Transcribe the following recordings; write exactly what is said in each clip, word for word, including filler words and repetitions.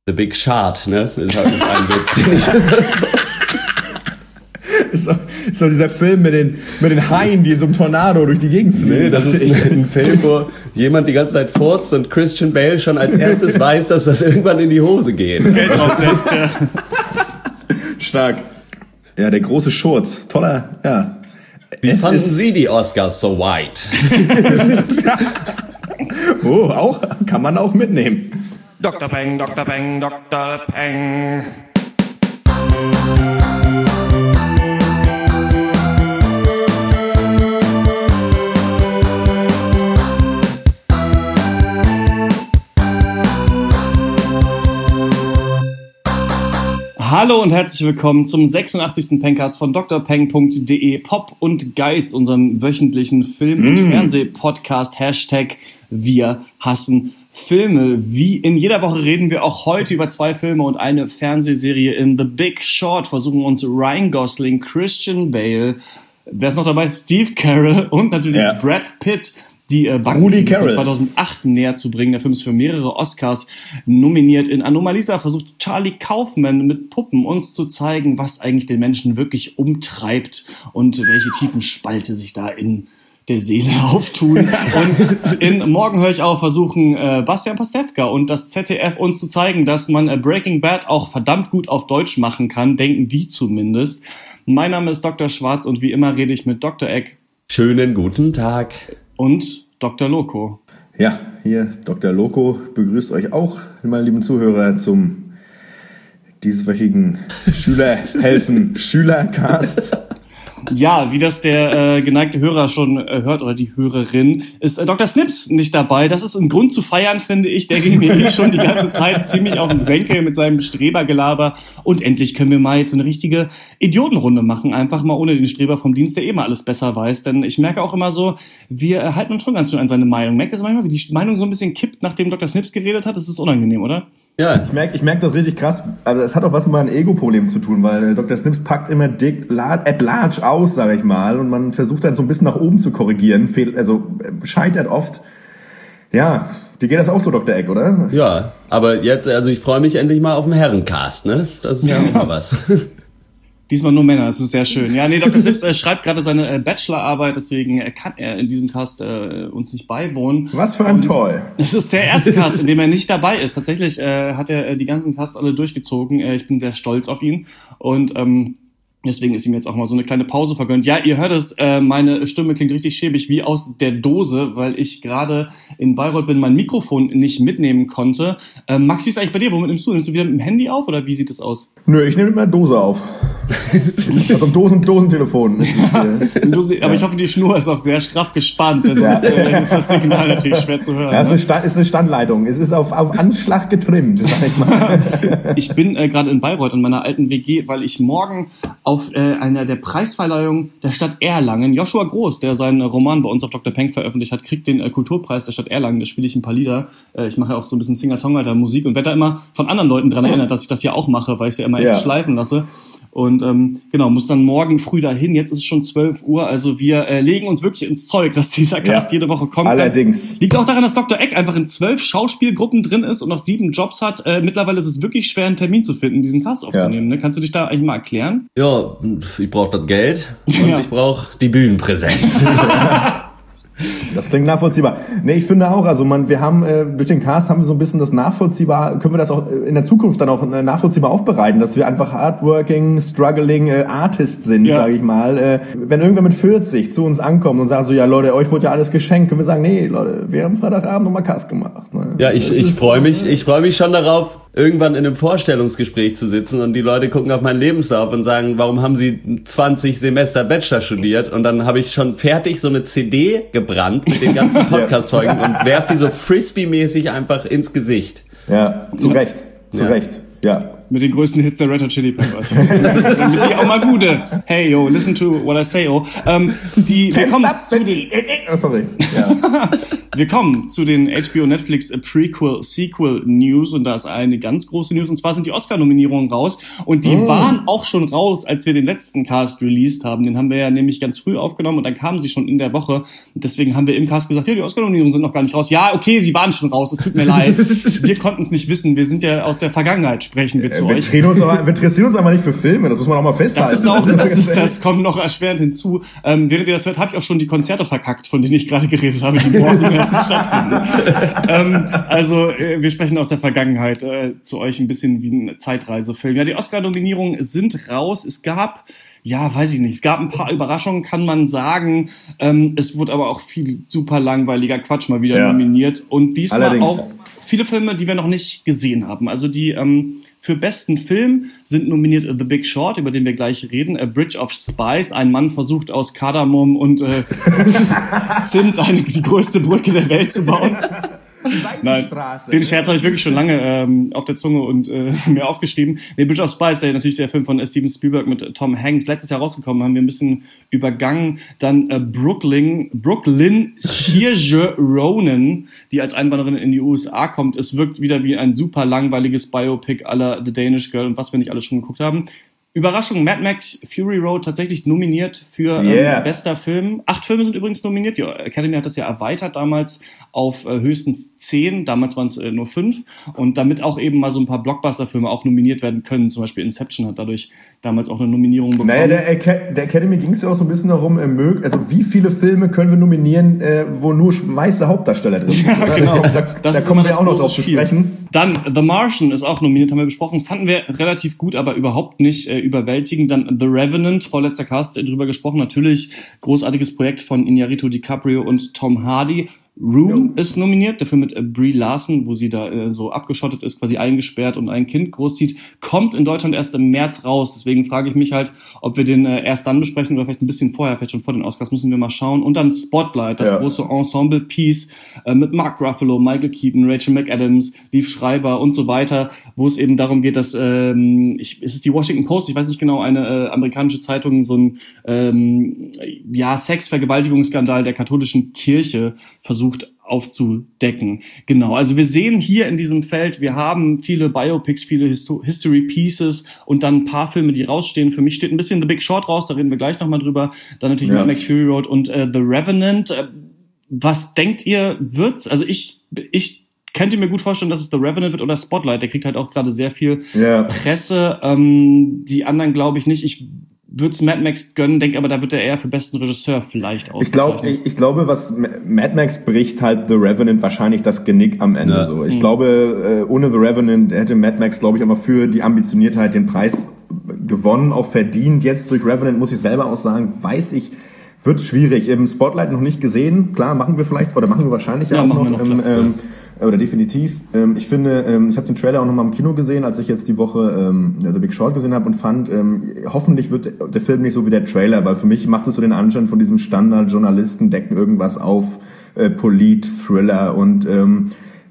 The Big Shard, ne? Das ist halt ein Witz, den ich Ist doch, ist doch dieser Film mit den, mit den Haien, die in so einem Tornado durch die Gegend fliegen. Nee, das ist ein Film, wo jemand die ganze Zeit furzt und Christian Bale schon als erstes weiß, dass das irgendwann in die Hose geht. Geld aufsetzt, ja. Stark. Ja, der große Schurz. Toller, ja. Wie Es fanden ist- Sie die Oscars so white? Oh, auch, kann man auch mitnehmen. Doktor Peng, Doktor Peng, Doktor Peng. Hallo und herzlich willkommen zum sechsundachtzigsten Pencast von d r peng punkt d e, Pop und Geist, unserem wöchentlichen Film- und Mm. Fernseh-Podcast, Hashtag Wir hassen Filme. Wie in jeder Woche reden wir auch heute über zwei Filme und eine Fernsehserie. In The Big Short versuchen uns Ryan Gosling, Christian Bale, wer ist noch dabei? Steve Carell und natürlich Ja. Brad Pitt, die äh, Rudi Bankenkrise von Carell. zweitausendacht näher zu bringen. Der Film ist für mehrere Oscars nominiert. In Anomalisa versucht Charlie Kaufman mit Puppen uns zu zeigen, was eigentlich den Menschen wirklich umtreibt und welche tiefen Spalte sich da in der Seele auftun. Und in Morgen höre ich auf versuchen äh, Bastian Pastewka und das Z D F uns zu zeigen, dass man äh, Breaking Bad auch verdammt gut auf Deutsch machen kann, denken die zumindest. Mein Name ist Doktor Schwarz und wie immer rede ich mit Doktor Eck Schönen guten Tag. und Doktor Loco. Ja, hier Doktor Loco begrüßt euch auch, meine lieben Zuhörer, zum dieswöchigen Schülerhelfen Schülercast. Ja, wie das der äh, geneigte Hörer schon äh, hört oder die Hörerin, ist äh, Doktor Snips nicht dabei. Das ist ein Grund zu feiern, finde ich. Der ging mir eh schon die ganze Zeit ziemlich auf den Senkel mit seinem Strebergelaber. Und endlich können wir mal jetzt so eine richtige Idiotenrunde machen. Einfach mal ohne den Streber vom Dienst, der eh mal alles besser weiß. Denn ich merke auch immer so, wir äh, halten uns schon ganz schön an seine Meinung. Merkt ihr das manchmal, wie die Meinung so ein bisschen kippt, nachdem Doktor Snips geredet hat? Das ist unangenehm, oder? Ja, Ich merke ich merk das richtig krass, aber es hat auch was mit meinem Ego-Problem zu tun, weil äh, Doktor Snips packt immer dick la- at large aus, sage ich mal, und man versucht dann so ein bisschen nach oben zu korrigieren, fehl, also äh, scheitert oft. Ja, dir geht das auch so, Doktor Eck, oder? ja, aber jetzt, also ich freue mich endlich mal auf den Herrencast, ne? Das ist ja auch mal was. Diesmal nur Männer, das ist sehr schön. Ja, nee, Doktor Snips äh, schreibt gerade seine äh, Bachelorarbeit, deswegen äh, kann er in diesem Cast äh, uns nicht beiwohnen. Was für ein Toll. Es ist der erste Cast, in dem er nicht dabei ist. Tatsächlich äh, hat er äh, die ganzen Casts alle durchgezogen. Äh, ich bin sehr stolz auf ihn. Und ähm, deswegen ist ihm jetzt auch mal so eine kleine Pause vergönnt. Ja, ihr hört es, äh, meine Stimme klingt richtig schäbig wie aus der Dose, weil ich gerade in Bayreuth bin, mein Mikrofon nicht mitnehmen konnte. Äh, Max, wie ist eigentlich bei dir? Womit nimmst du? Nimmst du wieder mit dem Handy auf oder wie sieht es aus? Nö, ich nehme mit meiner Dose auf. Also ein Dosen, Dosentelefon. Ist es, äh, Du, aber ich hoffe, die Schnur ist auch sehr straff gespannt, denn sonst äh, ist das Signal natürlich schwer zu hören. ja, ist Ne? eine, Stand, ist eine Standleitung. Es ist auf, auf Anschlag getrimmt, sag ich mal. Ich bin äh, gerade in Bayreuth in meiner alten W G, weil ich morgen auf äh, einer der Preisverleihungen der Stadt Erlangen, Joshua Groß, der seinen äh, Roman bei uns auf Doktor Peng veröffentlicht hat, kriegt den äh, Kulturpreis der Stadt Erlangen. Da spiele ich ein paar Lieder. Äh, ich mache ja auch so ein bisschen Singer-Songwriter-Musik und werde da immer von anderen Leuten dran erinnert, dass ich das ja auch mache, weil ich es ja immer Ja. echt schleifen lasse. Und ähm, genau, muss dann morgen früh dahin. Jetzt ist es schon zwölf Uhr, also wir äh, legen uns wirklich ins Zeug, dass dieser Cast Ja. jede Woche kommt. Allerdings. Liegt auch daran, dass Doktor Eck einfach in zwölf Schauspielgruppen drin ist und noch sieben Jobs hat. Äh, mittlerweile ist es wirklich schwer, einen Termin zu finden, diesen Cast aufzunehmen. Ne? Kannst du dich da eigentlich mal erklären? Ja, ich brauche das Geld und Ja. ich brauche die Bühnenpräsenz. Das klingt nachvollziehbar. Nee, ich finde auch, also man, wir haben äh, durch den Cast haben wir so ein bisschen das nachvollziehbar, können wir das auch äh, in der Zukunft dann auch äh, nachvollziehbar aufbereiten, dass wir einfach hardworking, struggling äh, Artists sind, Ja. sage ich mal. Äh, wenn irgendwer mit vierzig zu uns ankommt und sagt so, ja Leute, euch wurde ja alles geschenkt, können wir sagen, nee, Leute, wir haben Freitagabend nochmal Cast gemacht. Ne? Ja, ich, Das ich ist- freue mich, ich freue mich schon darauf, irgendwann in einem Vorstellungsgespräch zu sitzen und die Leute gucken auf meinen Lebenslauf und sagen, warum haben sie zwanzig Semester Bachelor studiert? Und dann habe ich schon fertig so eine C D gebrannt mit den ganzen Podcast-Folgen und werf die so Frisbee-mäßig einfach ins Gesicht. Ja, zu Recht, zu Ja. Recht, ja. Mit den größten Hits der Red Hot Chili Peppers. Damit die auch mal gute. Hey, yo, listen to what I say, oh. Ähm, die, wir kommen zu den, Oh, sorry. Ja. Wir kommen zu den H B O Netflix Prequel-Sequel-News und da ist eine ganz große News und zwar sind die Oscar-Nominierungen raus und die oh. waren auch schon raus, als wir den letzten Cast released haben. Den haben wir ja nämlich ganz früh aufgenommen und dann kamen sie schon in der Woche und deswegen haben wir im Cast gesagt, ja, die Oscar-Nominierungen sind noch gar nicht raus. Ja, okay, sie waren schon raus, es tut mir leid. Wir konnten es nicht wissen, wir sind ja aus der Vergangenheit, sprechen wir zu wir euch. Uns aber, wir interessieren uns aber nicht für Filme, das muss man auch mal festhalten. Das ist auch, das, ist, das kommt noch erschwerend hinzu. Ähm, während ihr das hört, habe ich auch schon die Konzerte verkackt, von denen ich gerade geredet habe, die morgen erst stattfinden. ähm, also äh, wir sprechen aus der Vergangenheit äh, zu euch ein bisschen wie ein Zeitreisefilm. Ja, die Oscar-Nominierungen sind raus. Es gab, ja, weiß ich nicht, es gab ein paar Überraschungen, kann man sagen. Ähm, es wurde aber auch viel super langweiliger Quatsch mal wieder ja. nominiert. Und diesmal Allerdings. auch viele Filme, die wir noch nicht gesehen haben. Also die ähm, für besten Film sind nominiert The Big Short, über den wir gleich reden, A Bridge of Spies, ein Mann versucht aus Kardamom und äh, Zimt eine, die größte Brücke der Welt zu bauen. Nein, den Scherz habe ich wirklich schon lange ähm, auf der Zunge und äh, mir aufgeschrieben. Nee, Bridge of Spies, der natürlich der Film von äh, Steven Spielberg mit Tom Hanks, letztes Jahr rausgekommen, haben wir ein bisschen übergangen. Dann äh, Brooklyn, Brooklyn Saoirse Ronan, die als Einwanderin in die U S A kommt. Es wirkt wieder wie ein super langweiliges Biopic à la The Danish Girl und was wir nicht alles schon geguckt haben. Überraschung, Mad Max Fury Road tatsächlich nominiert für yeah. ähm, bester Film. Acht Filme sind übrigens nominiert. Die Academy hat das ja erweitert damals auf äh, höchstens zehn. Damals waren es äh, nur fünf. Und damit auch eben mal so ein paar Blockbuster-Filme auch nominiert werden können. Zum Beispiel Inception hat dadurch damals auch eine Nominierung bekommen. Naja, der, Ac- der Academy ging es ja auch so ein bisschen darum, äh, mög- also wie viele Filme können wir nominieren, äh, wo nur weiße Hauptdarsteller drin sind. Ja, genau. Da, da, da kommen wir auch noch drauf zu sprechen. Dann The Martian ist auch nominiert, haben wir besprochen. Fanden wir relativ gut, aber überhaupt nicht äh, überwältigend. Dann The Revenant, vorletzter Cast äh, drüber gesprochen. Natürlich großartiges Projekt von Iñárritu DiCaprio und Tom Hardy. Room ja. ist nominiert, der Film mit äh, Brie Larson, wo sie da äh, so abgeschottet ist, quasi eingesperrt und ein Kind großzieht, kommt in Deutschland erst im März raus. Deswegen frage ich mich halt, ob wir den äh, erst dann besprechen oder vielleicht ein bisschen vorher, vielleicht schon vor den Oscars, müssen wir mal schauen. Und dann Spotlight, das ja. große Ensemble-Piece äh, mit Mark Ruffalo, Michael Keaton, Rachel McAdams, Liev Schreiber und so weiter, wo es eben darum geht, dass, ähm, ich, ist es die Washington Post, ich weiß nicht genau, eine äh, amerikanische Zeitung, so ein ähm, ja, Sex-Vergewaltigungsskandal der katholischen Kirche versucht aufzudecken. Genau, also wir sehen hier in diesem Feld, wir haben viele Biopics, viele Histo- History Pieces und dann ein paar Filme, die rausstehen. Für mich steht ein bisschen The Big Short raus, da reden wir gleich nochmal drüber. Dann natürlich Mad Max Fury Road und äh, The Revenant. Äh, was denkt ihr, wird's? Also ich, ich könnte mir gut vorstellen, dass es The Revenant wird oder Spotlight. Der kriegt halt auch gerade sehr viel yeah. Presse. Ähm, die anderen glaube ich nicht. Ich würde es Mad Max gönnen, denke aber, da wird er eher für besten Regisseur vielleicht ausgezeichnet. Ich glaube, ich, ich glaube, was Mad Max bricht halt The Revenant wahrscheinlich das Genick am Ende. Ja. So, ich mhm. glaube, ohne The Revenant hätte Mad Max, glaube ich, aber für die Ambitioniertheit den Preis gewonnen, auch verdient. Jetzt durch Revenant muss ich selber auch sagen, weiß ich, wird schwierig. Im Spotlight noch nicht gesehen. Klar, machen wir vielleicht oder machen wir wahrscheinlich ja, auch noch. noch ähm, ähm, oder definitiv. Ähm, ich finde, ähm, ich habe den Trailer auch noch mal im Kino gesehen, als ich jetzt die Woche ähm, The Big Short gesehen habe und fand, ähm, hoffentlich wird der Film nicht so wie der Trailer, weil für mich macht es so den Anschein von diesem Standard-Journalisten decken irgendwas auf, äh, Polit-Thriller und ähm,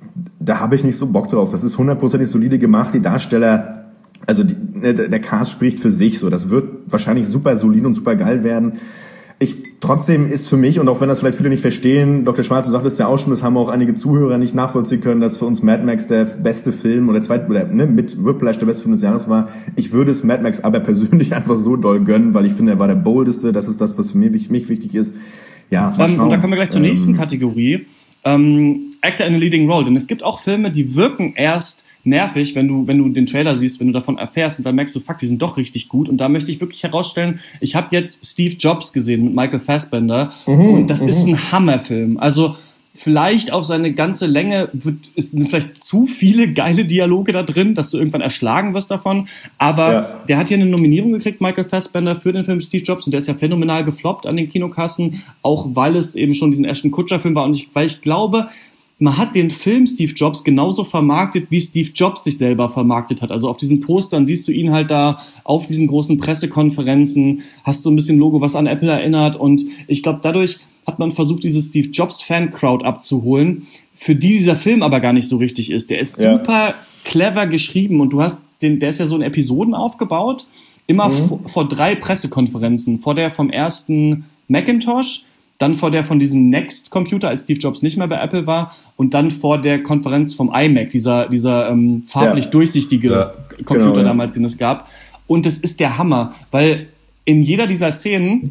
da habe ich nicht so Bock drauf. Das ist hundertprozentig solide gemacht. Die Darsteller, also die, der Cast spricht für sich so. Das wird wahrscheinlich super solide und super geil werden. Ich, trotzdem ist für mich, und auch wenn das vielleicht viele nicht verstehen, Doktor Schwarz, du sagtest ja auch schon, das haben auch einige Zuhörer nicht nachvollziehen können, dass für uns Mad Max der beste Film oder zweit, oder, ne, mit Whiplash der beste Film des Jahres war. Ich würde es Mad Max aber persönlich einfach so doll gönnen, weil ich finde, er war der boldeste, das ist das, was für mich, mich wichtig ist. Ja, mal schauen. Und da kommen wir gleich zur nächsten ähm, Kategorie. Ähm, Actor in a Leading Role, denn es gibt auch Filme, die wirken erst nervig, wenn du wenn du den Trailer siehst, wenn du davon erfährst und dann merkst du, fuck, die sind doch richtig gut. Und da möchte ich wirklich herausstellen, ich habe jetzt Steve Jobs gesehen mit Michael Fassbender mhm, und das mhm. ist ein Hammerfilm. Also vielleicht auf seine ganze Länge wird, ist, sind vielleicht zu viele geile Dialoge da drin, dass du irgendwann erschlagen wirst davon. Aber ja. der hat hier eine Nominierung gekriegt, Michael Fassbender, für den Film Steve Jobs und der ist ja phänomenal gefloppt an den Kinokassen, auch weil es eben schon diesen Ashton Kutcher-Film war und ich, weil ich glaube, man hat den Film Steve Jobs genauso vermarktet, wie Steve Jobs sich selber vermarktet hat. Also auf diesen Postern siehst du ihn halt da auf diesen großen Pressekonferenzen, hast so ein bisschen Logo, was an Apple erinnert. Und ich glaube, dadurch hat man versucht, dieses Steve Jobs Fan-Crowd abzuholen, für die dieser Film aber gar nicht so richtig ist. Der ist ja. super clever geschrieben und du hast den, der ist ja so in Episoden aufgebaut, immer mhm. vor, vor drei Pressekonferenzen. Vor der vom ersten Macintosh, dann vor der von diesem Next-Computer, als Steve Jobs nicht mehr bei Apple war, und dann vor der Konferenz vom iMac, dieser, dieser ähm, farblich ja. durchsichtige ja. Computer genau, ja. damals, den es gab. Und das ist der Hammer, weil in jeder dieser Szenen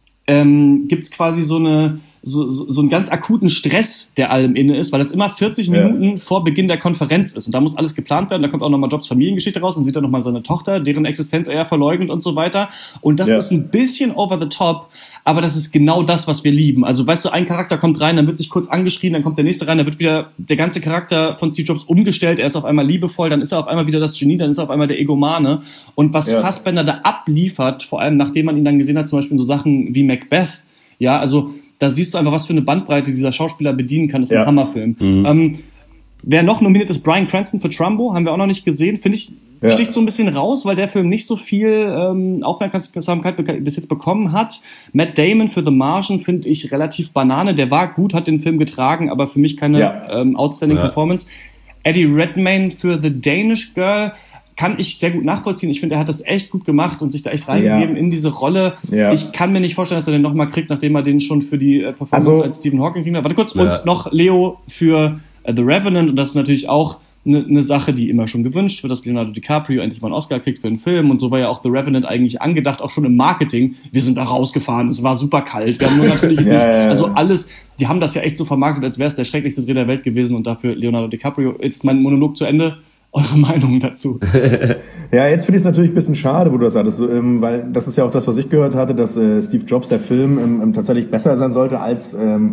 ähm, gibt's quasi so eine So, so, so einen ganz akuten Stress, der allem inne ist, weil das immer vierzig Minuten ja. vor Beginn der Konferenz ist. Und da muss alles geplant werden. Da kommt auch nochmal Jobs Familiengeschichte raus und sieht dann nochmal seine Tochter, deren Existenz er ja verleugnet und so weiter. Und das ja. ist ein bisschen over the top, aber das ist genau das, was wir lieben. Also weißt du, ein Charakter kommt rein, dann wird sich kurz angeschrien, dann kommt der nächste rein, dann wird wieder der ganze Charakter von Steve Jobs umgestellt. Er ist auf einmal liebevoll, dann ist er auf einmal wieder das Genie, dann ist er auf einmal der Egomane. Und was ja. Fassbender da abliefert, vor allem nachdem man ihn dann gesehen hat, zum Beispiel in so Sachen wie Macbeth, ja, also da siehst du einfach, was für eine Bandbreite dieser Schauspieler bedienen kann. Das ist ja. ein Hammerfilm. Mhm. Ähm, wer noch nominiert ist, Bryan Cranston für Trumbo, haben wir auch noch nicht gesehen. Finde ich, ja. sticht so ein bisschen raus, weil der Film nicht so viel ähm, Aufmerksamkeit bis jetzt bekommen hat. Matt Damon für The Martian finde ich relativ Banane. Der war gut, hat den Film getragen, aber für mich keine ja. ähm, outstanding ja. Performance. Eddie Redmayne für The Danish Girl kann ich sehr gut nachvollziehen. Ich finde, er hat das echt gut gemacht und sich da echt reingegeben ja. in diese Rolle. Ja. Ich kann mir nicht vorstellen, dass er den nochmal kriegt, nachdem er den schon für die äh, Performance also, als Stephen Hawking kriegt. Warte kurz, ja. und noch Leo für äh, The Revenant. Und das ist natürlich auch eine ne Sache, die immer schon gewünscht wird, dass Leonardo DiCaprio endlich mal einen Oscar kriegt für einen Film. Und so war ja auch The Revenant eigentlich angedacht, auch schon im Marketing. Wir sind da rausgefahren, es war super kalt. Wir haben nur natürlich ja, nicht, ja, also alles, die haben das ja echt so vermarktet, als wäre es der schrecklichste Dreh der Welt gewesen und dafür Leonardo DiCaprio. Jetzt ist mein Monolog zu Ende. Eure Meinung dazu? Ja, jetzt finde ich es natürlich ein bisschen schade, wo du das sagtest, ähm, weil das ist ja auch das, was ich gehört hatte, dass äh, Steve Jobs, der Film, ähm, tatsächlich besser sein sollte als ähm,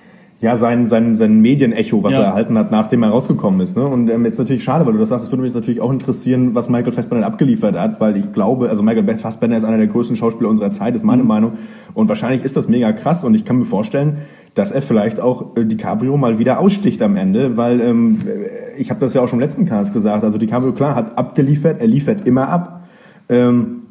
ja sein sein sein Medienecho, was ja. er erhalten hat, nachdem er rausgekommen ist. Ne? Und ähm, jetzt natürlich schade, weil du das sagst, es würde mich natürlich auch interessieren, was Michael Fassbender abgeliefert hat, weil ich glaube, also Michael Fassbender ist einer der größten Schauspieler unserer Zeit, ist meine mhm. Meinung. Und wahrscheinlich ist das mega krass und ich kann mir vorstellen, dass er vielleicht auch äh, DiCaprio mal wieder aussticht am Ende, weil ähm, ich habe das ja auch schon im letzten Cast gesagt, also DiCaprio, klar, hat abgeliefert, er liefert immer ab, ähm,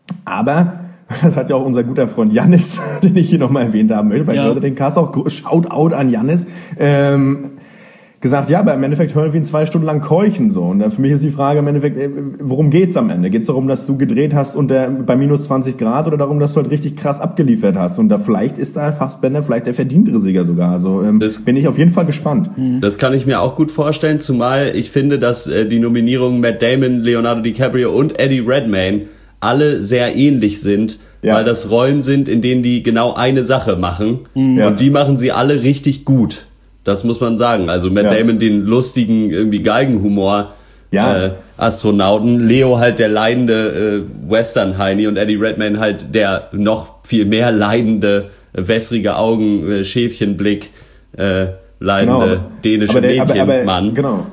aber das hat ja auch unser guter Freund Jannis, den ich hier nochmal erwähnt haben möchte, weil ja. ich höre den Cast auch, Shoutout an Jannis, ähm, gesagt, ja, aber im Endeffekt hören wir ihn zwei Stunden lang keuchen, so. Und für mich ist die Frage im Endeffekt, worum geht's am Ende? Geht's darum, dass du gedreht hast unter, bei minus zwanzig Grad oder darum, dass du halt richtig krass abgeliefert hast? Und da vielleicht ist da Fassbender vielleicht der verdientere Sieger sogar. Also ähm, das, bin ich auf jeden Fall gespannt. Das kann ich mir auch gut vorstellen, zumal ich finde, dass äh, die Nominierungen Matt Damon, Leonardo DiCaprio und Eddie Redmayne alle sehr ähnlich sind, ja. weil das Rollen sind, in denen die genau eine Sache machen. Mhm. Und die machen sie alle richtig gut. Das muss man sagen. Also Matt ja. Damon den lustigen irgendwie Geigenhumor ja. äh, Astronauten, Leo halt der leidende äh, Western-Heini und Eddie Redmayne halt der noch viel mehr leidende, äh, wässrige Augen, äh, Schäfchenblick, äh, leidende genau. dänische Mädchenmann. Genau.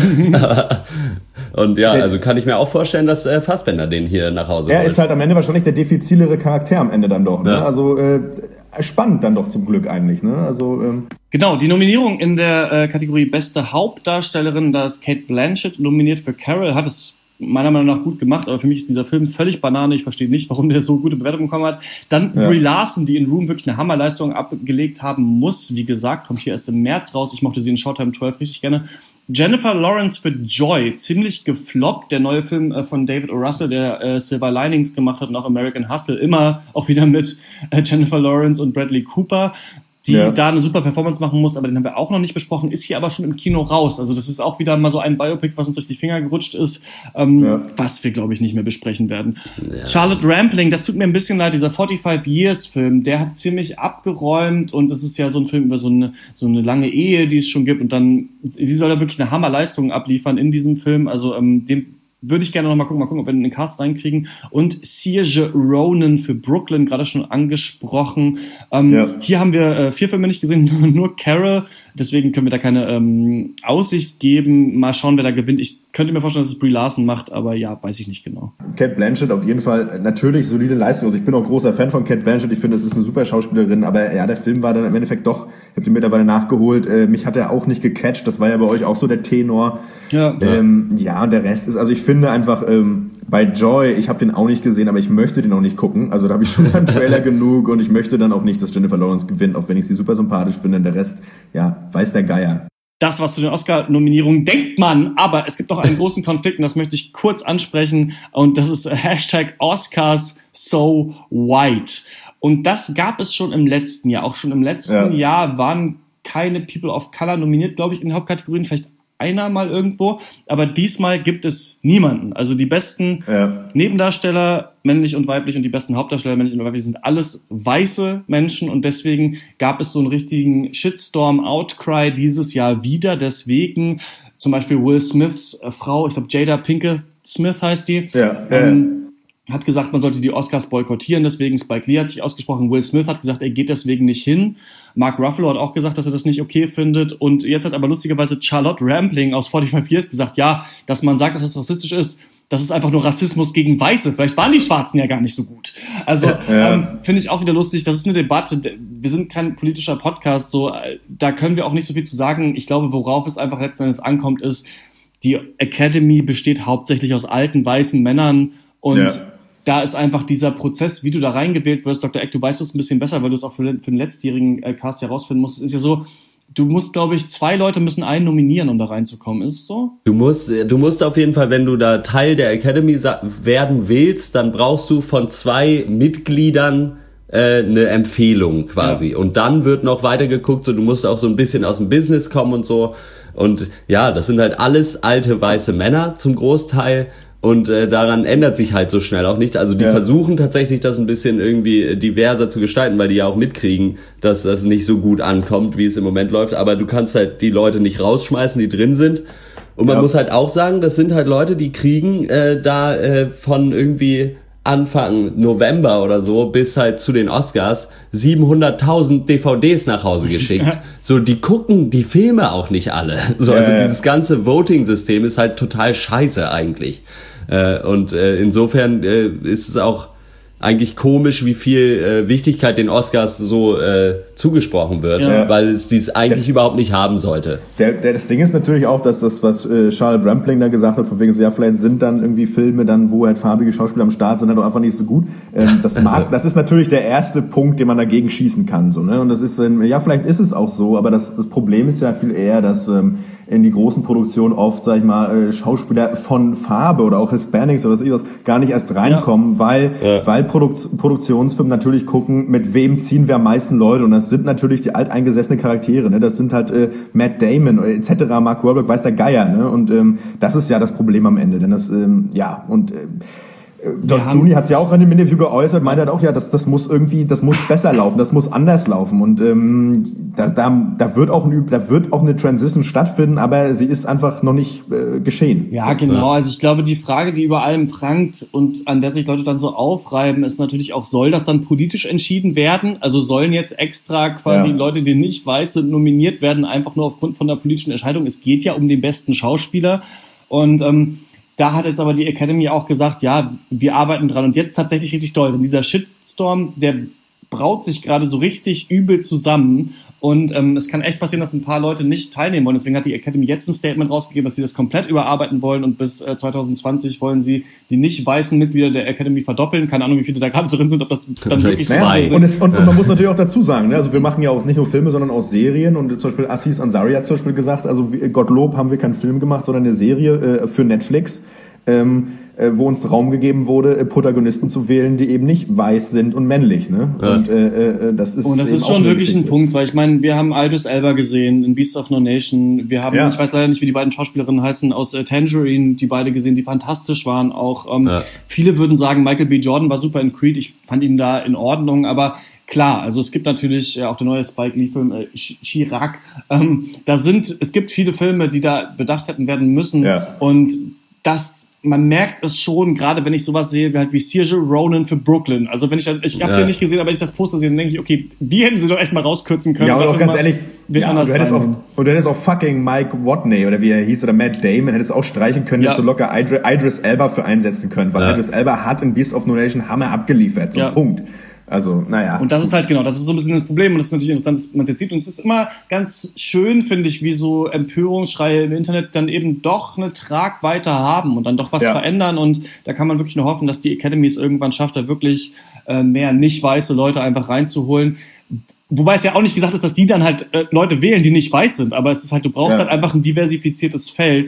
Und ja, also kann ich mir auch vorstellen, dass äh, Fassbender den hier nach Hause Er holt. ist halt am Ende wahrscheinlich der diffizilere Charakter am Ende dann doch. Ne? Ja. Also äh, spannend dann doch zum Glück eigentlich. Ne? Also ähm Genau, die Nominierung in der äh, Kategorie Beste Hauptdarstellerin, da ist Cate Blanchett nominiert für Carol, hat es meiner Meinung nach gut gemacht, aber für mich ist dieser Film völlig Banane. Ich verstehe nicht, warum der so gute Bewertungen bekommen hat. Dann ja. Brie Larson, die in Room wirklich eine Hammerleistung abgelegt haben muss. Wie gesagt, kommt hier erst im März raus. Ich mochte sie in Showtime zwölf richtig gerne. Jennifer Lawrence für Joy, ziemlich gefloppt. Der neue Film äh, von David O. Russell, der äh, Silver Linings gemacht hat und auch American Hustle, immer auch wieder mit äh, Jennifer Lawrence und Bradley Cooper, die ja. da eine super Performance machen muss, aber den haben wir auch noch nicht besprochen, ist hier aber schon im Kino raus. Also das ist auch wieder mal so ein Biopic, was uns durch die Finger gerutscht ist, ähm, ja. was wir, glaube ich, nicht mehr besprechen werden. Ja. Charlotte Rampling, das tut mir ein bisschen leid, dieser forty-five Years Film, der hat ziemlich abgeräumt und das ist ja so ein Film über so eine, so eine lange Ehe, die es schon gibt und dann, sie soll da wirklich eine Hammerleistung abliefern in diesem Film, also ähm, dem würde ich gerne noch mal gucken, mal gucken, ob wir den Cast reinkriegen. Und Saoirse Ronan für Brooklyn, gerade schon angesprochen. Ähm, ja. Hier haben wir äh, vier Filme nicht gesehen, nur Carol. Deswegen können wir da keine ähm, Aussicht geben. Mal schauen, wer da gewinnt. Ich könnte mir vorstellen, dass es Brie Larson macht, aber ja, weiß ich nicht genau. Cate Blanchett auf jeden Fall natürlich solide Leistung. Also ich bin auch großer Fan von Cate Blanchett. Ich finde, das ist eine super Schauspielerin. Aber ja, der Film war dann im Endeffekt doch, ich habe den mittlerweile nachgeholt, äh, mich hat er auch nicht gecatcht. Das war ja bei euch auch so der Tenor. Ja, ähm, ja und der Rest ist, also ich finde einfach, ähm, bei Joy, ich habe den auch nicht gesehen, aber ich möchte den auch nicht gucken. Also da habe ich schon einen Trailer genug und ich möchte dann auch nicht, dass Jennifer Lawrence gewinnt, auch wenn ich sie super sympathisch finde. Und der Rest, ja, weiß der Geier. Das, was zu den Oscar-Nominierungen denkt man, aber es gibt noch einen großen Konflikt und das möchte ich kurz ansprechen und das ist Hashtag Oscars so white. Und das gab es schon im letzten Jahr. Auch schon im letzten ja. Jahr waren keine People of Color nominiert, glaube ich, in den Hauptkategorien. Vielleicht einer mal irgendwo. Aber diesmal gibt es niemanden. Also die besten ja. Nebendarsteller, männlich und weiblich, und die besten Hauptdarsteller, männlich und weiblich, sind alles weiße Menschen. Und deswegen gab es so einen richtigen Shitstorm-Outcry dieses Jahr wieder. Deswegen zum Beispiel Will Smiths Frau, ich glaube Jada Pinkett Smith heißt die, ja. ähm, ja. hat gesagt, man sollte die Oscars boykottieren. Deswegen Spike Lee hat sich ausgesprochen. Will Smith hat gesagt, er geht deswegen nicht hin. Mark Ruffalo hat auch gesagt, dass er das nicht okay findet. Und jetzt hat aber lustigerweise Charlotte Rampling aus forty-five Years gesagt, ja, dass man sagt, dass das rassistisch ist, das ist einfach nur Rassismus gegen Weiße. Vielleicht waren die Schwarzen ja gar nicht so gut. Also ja. ähm, finde ich auch wieder lustig. Das ist eine Debatte. Wir sind kein politischer Podcast, so da können wir auch nicht so viel zu sagen. Ich glaube, worauf es einfach letzten Endes ankommt, ist, die Academy besteht hauptsächlich aus alten, weißen Männern. Und ja. da ist einfach dieser Prozess, wie du da reingewählt wirst. Doktor Eck, du weißt es ein bisschen besser, weil du es auch für, für den letztjährigen äh, Cast herausfinden musst. Es ist ja so, du musst, glaube ich, zwei Leute müssen einen nominieren, um da reinzukommen. Ist es so? Du musst, du musst auf jeden Fall, wenn du da Teil der Academy werden willst, dann brauchst du von zwei Mitgliedern äh, eine Empfehlung quasi. Ja. Und dann wird noch weiter geguckt, so du musst auch so ein bisschen aus dem Business kommen und so. Und ja, das sind halt alles alte weiße Männer zum Großteil. Und äh, daran ändert sich halt so schnell auch nicht. Also die ja. versuchen tatsächlich, das ein bisschen irgendwie diverser zu gestalten, weil die ja auch mitkriegen, dass das nicht so gut ankommt, wie es im Moment läuft. Aber du kannst halt die Leute nicht rausschmeißen, die drin sind. Und man ja. muss halt auch sagen, das sind halt Leute, die kriegen äh, da äh, von irgendwie Anfang November oder so bis halt zu den Oscars siebenhunderttausend D V Ds nach Hause geschickt. So, die gucken die Filme auch nicht alle. So, also ja, ja. dieses ganze Voting-System ist halt total scheiße eigentlich. Äh, und äh, insofern äh, ist es auch eigentlich komisch, wie viel äh, Wichtigkeit den Oscars so äh, zugesprochen wird, ja. weil es dies eigentlich ja. überhaupt nicht haben sollte. Der, der, das Ding ist natürlich auch, dass das, was äh, Charlotte Rampling da gesagt hat, von wegen so, ja, vielleicht sind dann irgendwie Filme dann, wo halt farbige Schauspieler am Start sind, halt auch einfach nicht so gut. Ähm, das mag, das ist natürlich der erste Punkt, den man dagegen schießen kann, so, ne? Und das ist, ähm, ja, vielleicht ist es auch so, aber das, das Problem ist ja viel eher, dass ähm, in die großen Produktionen oft, sag ich mal, äh, Schauspieler von Farbe oder auch Hispanics oder was ich was gar nicht erst reinkommen, ja. weil, ja. weil Produkt, Produktionsfirmen natürlich gucken, mit wem ziehen wir am meisten Leute, und das sind natürlich die alteingesessenen Charaktere, ne? Das sind halt äh, Matt Damon et cetera, Mark Wahlberg, weiß der Geier, ne? Und ähm, das ist ja das Problem am Ende, denn das, ähm, ja, und äh, George Clooney hat es ja auch in dem Interview geäußert, meinte halt auch, ja, das, das muss irgendwie, das muss besser laufen, das muss anders laufen, und ähm, da, da, da wird auch ein, da wird auch eine Transition stattfinden, aber sie ist einfach noch nicht äh, geschehen. Ja, genau. Also ich glaube, die Frage, die über allem prangt und an der sich Leute dann so aufreiben, ist natürlich auch, soll das dann politisch entschieden werden? Also sollen jetzt extra quasi ja. Leute, die nicht weiß sind, nominiert werden, einfach nur aufgrund von der politischen Entscheidung? Es geht ja um den besten Schauspieler, und ähm, da hat jetzt aber die Academy auch gesagt, ja, wir arbeiten dran. Und jetzt tatsächlich richtig doll. Denn dieser Shitstorm, der braut sich gerade so richtig übel zusammen. Und ähm, es kann echt passieren, dass ein paar Leute nicht teilnehmen wollen. Deswegen hat die Academy jetzt ein Statement rausgegeben, dass sie das komplett überarbeiten wollen. Und bis äh, zwanzig zwanzig wollen sie die nicht weißen Mitglieder der Academy verdoppeln. Keine Ahnung, wie viele da gerade drin sind, ob das dann wirklich zwei sind. Und, es, und, und man muss natürlich auch dazu sagen, ne? Also wir machen ja auch nicht nur Filme, sondern auch Serien. Und zum Beispiel Aziz Ansari hat zum Beispiel gesagt, also Gottlob haben wir keinen Film gemacht, sondern eine Serie äh, für Netflix. Ähm, äh, wo uns Raum gegeben wurde, äh, Protagonisten zu wählen, die eben nicht weiß sind und männlich, ne? Ja. Und äh, äh, das ist und das ist schon wirklich Geschichte. Ein Punkt, weil ich meine, wir haben Idris Elba gesehen in Beasts of No Nation, wir haben, ja. ich weiß leider nicht, wie die beiden Schauspielerinnen heißen, aus äh, Tangerine, die beide gesehen, die fantastisch waren auch. Ähm, ja. Viele würden sagen, Michael B. Jordan war super in Creed, ich fand ihn da in Ordnung, aber klar, also es gibt natürlich äh, auch der neue Spike Lee-Film äh, Chirac, ähm, da sind, es gibt viele Filme, die da bedacht hätten werden müssen, ja. und das, man merkt es schon, gerade wenn ich sowas sehe, wie halt wie Saoirse Ronan für Brooklyn. Also wenn ich, ich habe ja. den nicht gesehen, aber wenn ich das Poster sehe, dann denke ich, okay, die hätten sie doch echt mal rauskürzen können. Ja, aber auch ganz ehrlich, ja, du hättest auch, und du hättest auch fucking Mike Watney, oder wie er hieß, oder Matt Damon, hättest auch streichen können, ja. hättest du locker Idris, Idris Elba für einsetzen können, weil ja. Idris Elba hat in Beast of No Nation Hammer abgeliefert, so ja. Punkt. Also, naja. Und das ist halt genau, das ist so ein bisschen das Problem, und das ist natürlich interessant, dass man jetzt sieht, und es ist immer ganz schön, finde ich, wie so Empörungsschreie im Internet dann eben doch eine Tragweite haben und dann doch was ja. verändern, und da kann man wirklich nur hoffen, dass die Academy es irgendwann schafft, da wirklich äh, mehr nicht weiße Leute einfach reinzuholen. Wobei es ja auch nicht gesagt ist, dass die dann halt äh, Leute wählen, die nicht weiß sind, aber es ist halt, du brauchst ja. halt einfach ein diversifiziertes Feld,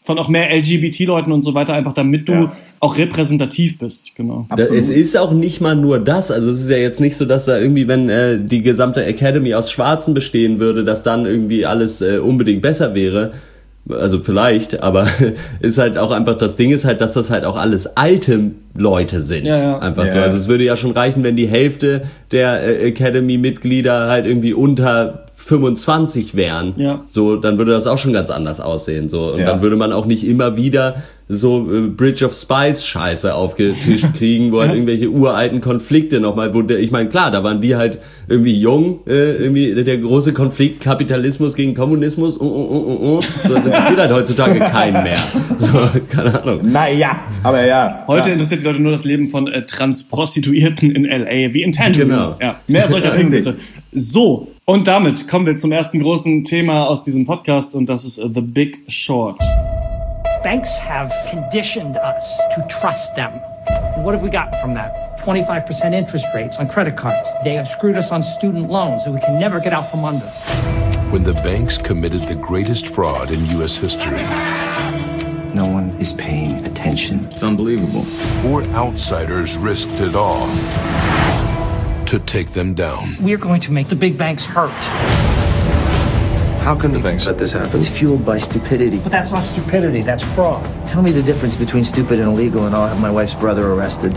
von auch mehr L G B T-Leuten und so weiter, einfach damit du ja. auch repräsentativ bist. Genau. Da, es ist auch nicht mal nur das. Also es ist ja jetzt nicht so, dass da irgendwie, wenn äh, die gesamte Academy aus Schwarzen bestehen würde, dass dann irgendwie alles äh, unbedingt besser wäre. Also vielleicht, aber ist halt auch einfach, das Ding ist halt, dass das halt auch alles alte Leute sind. Ja, ja. Einfach ja. so. Also es würde ja schon reichen, wenn die Hälfte der äh, Academy-Mitglieder halt irgendwie unter fünfundzwanzig wären. Ja. So, dann würde das auch schon ganz anders aussehen. So. Und ja. dann würde man auch nicht immer wieder so äh, Bridge of Spies Scheiße aufgetischt kriegen, wo halt irgendwelche uralten Konflikte nochmal, wo der, ich meine, klar, da waren die halt irgendwie jung, äh, irgendwie der große Konflikt Kapitalismus gegen Kommunismus, uh, uh, uh, uh. So, das interessiert halt heutzutage keinen mehr. So, keine Ahnung. Naja, aber ja. Heute ja. interessiert die Leute nur das Leben von äh, Transprostituierten in L A, wie in Tangible. Genau. Ja, mehr solcher Filme bitte. So, und damit kommen wir zum ersten großen Thema aus diesem Podcast und das ist uh, The Big Short. Banks have conditioned us to trust them. And what have we gotten from that? twenty-five percent interest rates on credit cards. They have screwed us on student loans that we can never get out from under. When the banks committed the greatest fraud in U S history, no one is paying attention. It's unbelievable. Four outsiders risked it all to take them down. We're going to make the big banks hurt. How can the banks let this happen? It's fueled by stupidity. But that's not stupidity, that's fraud. Tell me the difference between stupid and illegal and I'll have my wife's brother arrested.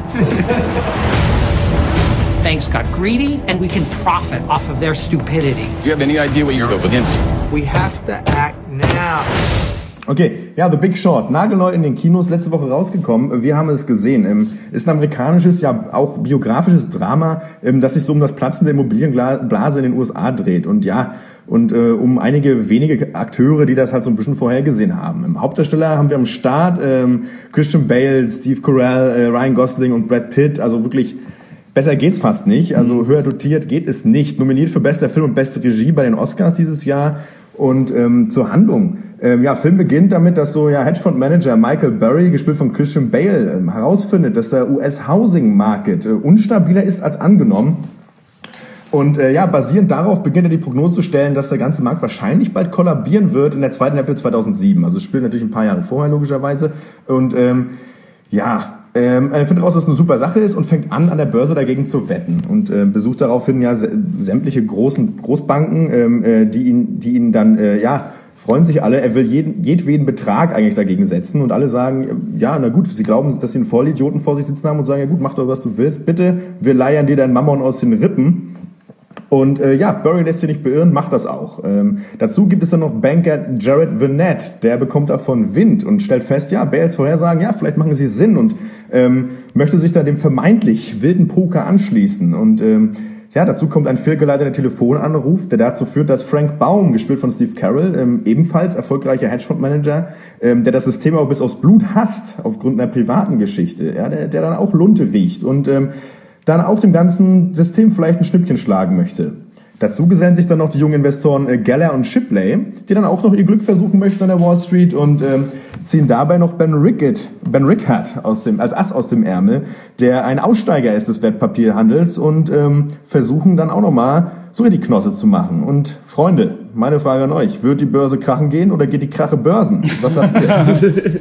Banks got greedy and we can profit off of their stupidity. Do you have any idea what you're up against? We have to act now. Okay, ja, The Big Short, nagelneu in den Kinos, letzte Woche rausgekommen. Wir haben es gesehen. Ist ein amerikanisches, ja auch biografisches Drama, das sich so um das Platzen der Immobilienblase in den U S A dreht. Und ja, und äh, um einige wenige Akteure, die das halt so ein bisschen vorhergesehen haben. Im Hauptdarsteller haben wir am Start ähm, Christian Bale, Steve Carell, äh, Ryan Gosling und Brad Pitt. Also wirklich, besser geht's fast nicht. Also höher dotiert geht es nicht. Nominiert für bester Film und beste Regie bei den Oscars dieses Jahr. Und ähm, zur Handlung. Ähm, ja, Film beginnt damit, dass so ja Hedgefondsmanager Michael Burry, gespielt von Christian Bale, ähm, herausfindet, dass der U S-Housing-Market äh, unstabiler ist als angenommen. Und äh, ja, basierend darauf beginnt er die Prognose zu stellen, dass der ganze Markt wahrscheinlich bald kollabieren wird in der zweiten Hälfte zweitausendsieben. Also es spielt natürlich ein paar Jahre vorher logischerweise. Und ähm, ja, Ähm, er findet raus, dass es eine super Sache ist und fängt an, an der Börse dagegen zu wetten und äh, besucht daraufhin ja sämtliche großen Großbanken, ähm, äh, die ihn, die ihn dann äh, ja freuen sich alle. Er will jeden jedweden Betrag eigentlich dagegen setzen und alle sagen, ja, na gut, sie glauben, dass sie einen Vollidioten vor sich sitzen haben und sagen, ja gut, mach doch was du willst, bitte, wir leiern dir dein Mammon aus den Rippen. Und äh, ja, Burry lässt sich nicht beirren, macht das auch. Ähm, dazu gibt es dann noch Banker Jared Vinette, der bekommt davon Wind und stellt fest, ja, Bales Vorhersagen, ja, vielleicht machen sie Sinn und ähm, möchte sich dann dem vermeintlich wilden Poker anschließen. Und ähm, ja, dazu kommt ein fehlgeleiteter Telefonanruf, der dazu führt, dass Frank Baum, gespielt von Steve Carell, ähm, ebenfalls erfolgreicher Hedgefondsmanager, ähm, der das System aber bis aufs Blut hasst, aufgrund einer privaten Geschichte, ja, der, der dann auch Lunte riecht und ähm, dann auch dem ganzen System vielleicht ein Schnippchen schlagen möchte. Dazu gesellen sich dann noch die jungen Investoren äh, Geller und Shipley, die dann auch noch ihr Glück versuchen möchten an der Wall Street und ähm, ziehen dabei noch Ben Rickett, Ben Rickard aus dem, als Ass aus dem Ärmel, der ein Aussteiger ist des Wertpapierhandels und ähm, versuchen dann auch nochmal so die Knosse zu machen. Und Freunde, meine Frage an euch, wird die Börse krachen gehen oder geht die Krache Börsen? Was sagt ihr?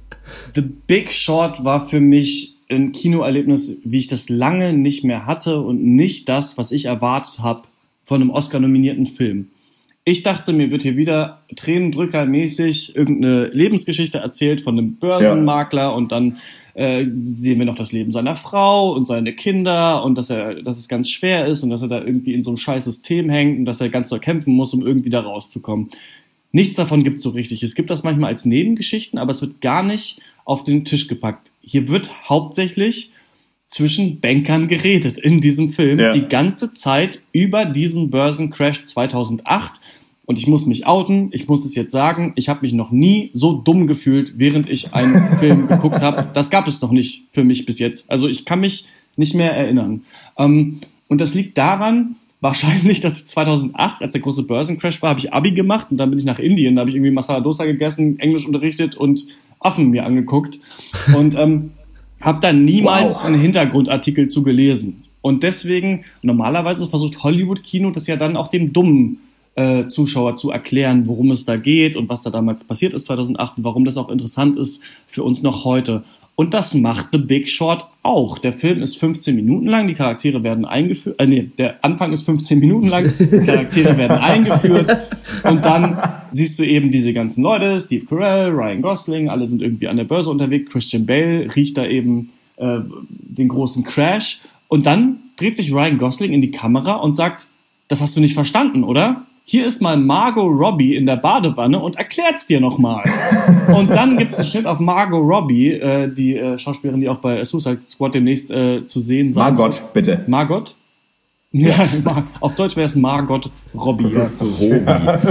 The Big Short war für mich ein Kinoerlebnis, wie ich das lange nicht mehr hatte und nicht das, was ich erwartet habe von einem Oscar-nominierten Film. Ich dachte, mir wird hier wieder tränendrückermäßig irgendeine Lebensgeschichte erzählt von einem Börsenmakler ja. und dann äh, sehen wir noch das Leben seiner Frau und seine Kinder und dass er, dass es ganz schwer ist und dass er da irgendwie in so einem scheiß System hängt und dass er ganz doll kämpfen muss, um irgendwie da rauszukommen. Nichts davon gibt es so richtig. Es gibt das manchmal als Nebengeschichten, aber es wird gar nicht auf den Tisch gepackt. Hier wird hauptsächlich zwischen Bankern geredet in diesem Film. Ja. Die ganze Zeit über diesen Börsencrash zweitausendacht. Und ich muss mich outen, ich muss es jetzt sagen, ich habe mich noch nie so dumm gefühlt, während ich einen Film geguckt habe. Das gab es noch nicht für mich bis jetzt. Also ich kann mich nicht mehr erinnern. Und das liegt daran, wahrscheinlich, dass ich zweitausendacht, als der große Börsencrash war, habe ich Abi gemacht und dann bin ich nach Indien, da habe ich irgendwie Masala Dosa gegessen, Englisch unterrichtet und Affen mir angeguckt und ähm, habe da niemals wow. einen Hintergrundartikel zu gelesen. Und deswegen, normalerweise versucht Hollywood-Kino das ja dann auch dem Dummen äh, Zuschauer zu erklären, worum es da geht und was da damals passiert ist zweitausendacht und warum das auch interessant ist für uns noch heute. Und das macht The Big Short auch. Der Film ist fünfzehn Minuten lang, die Charaktere werden eingeführt, äh, nee, der Anfang ist fünfzehn Minuten lang, die Charaktere werden eingeführt und dann siehst du eben diese ganzen Leute, Steve Carell, Ryan Gosling, alle sind irgendwie an der Börse unterwegs, Christian Bale riecht da eben äh, den großen Crash und dann dreht sich Ryan Gosling in die Kamera und sagt, das hast du nicht verstanden, oder? Hier ist mal Margot Robbie in der Badewanne und erklärt's dir nochmal. Und dann gibt's einen Schnitt auf Margot Robbie, äh, die äh, Schauspielerin, die auch bei Suicide Squad demnächst äh, zu sehen sein Margot, wird. bitte. Margot? Ja, auf Deutsch wäre es Margot Robbie. Ja. Robbie.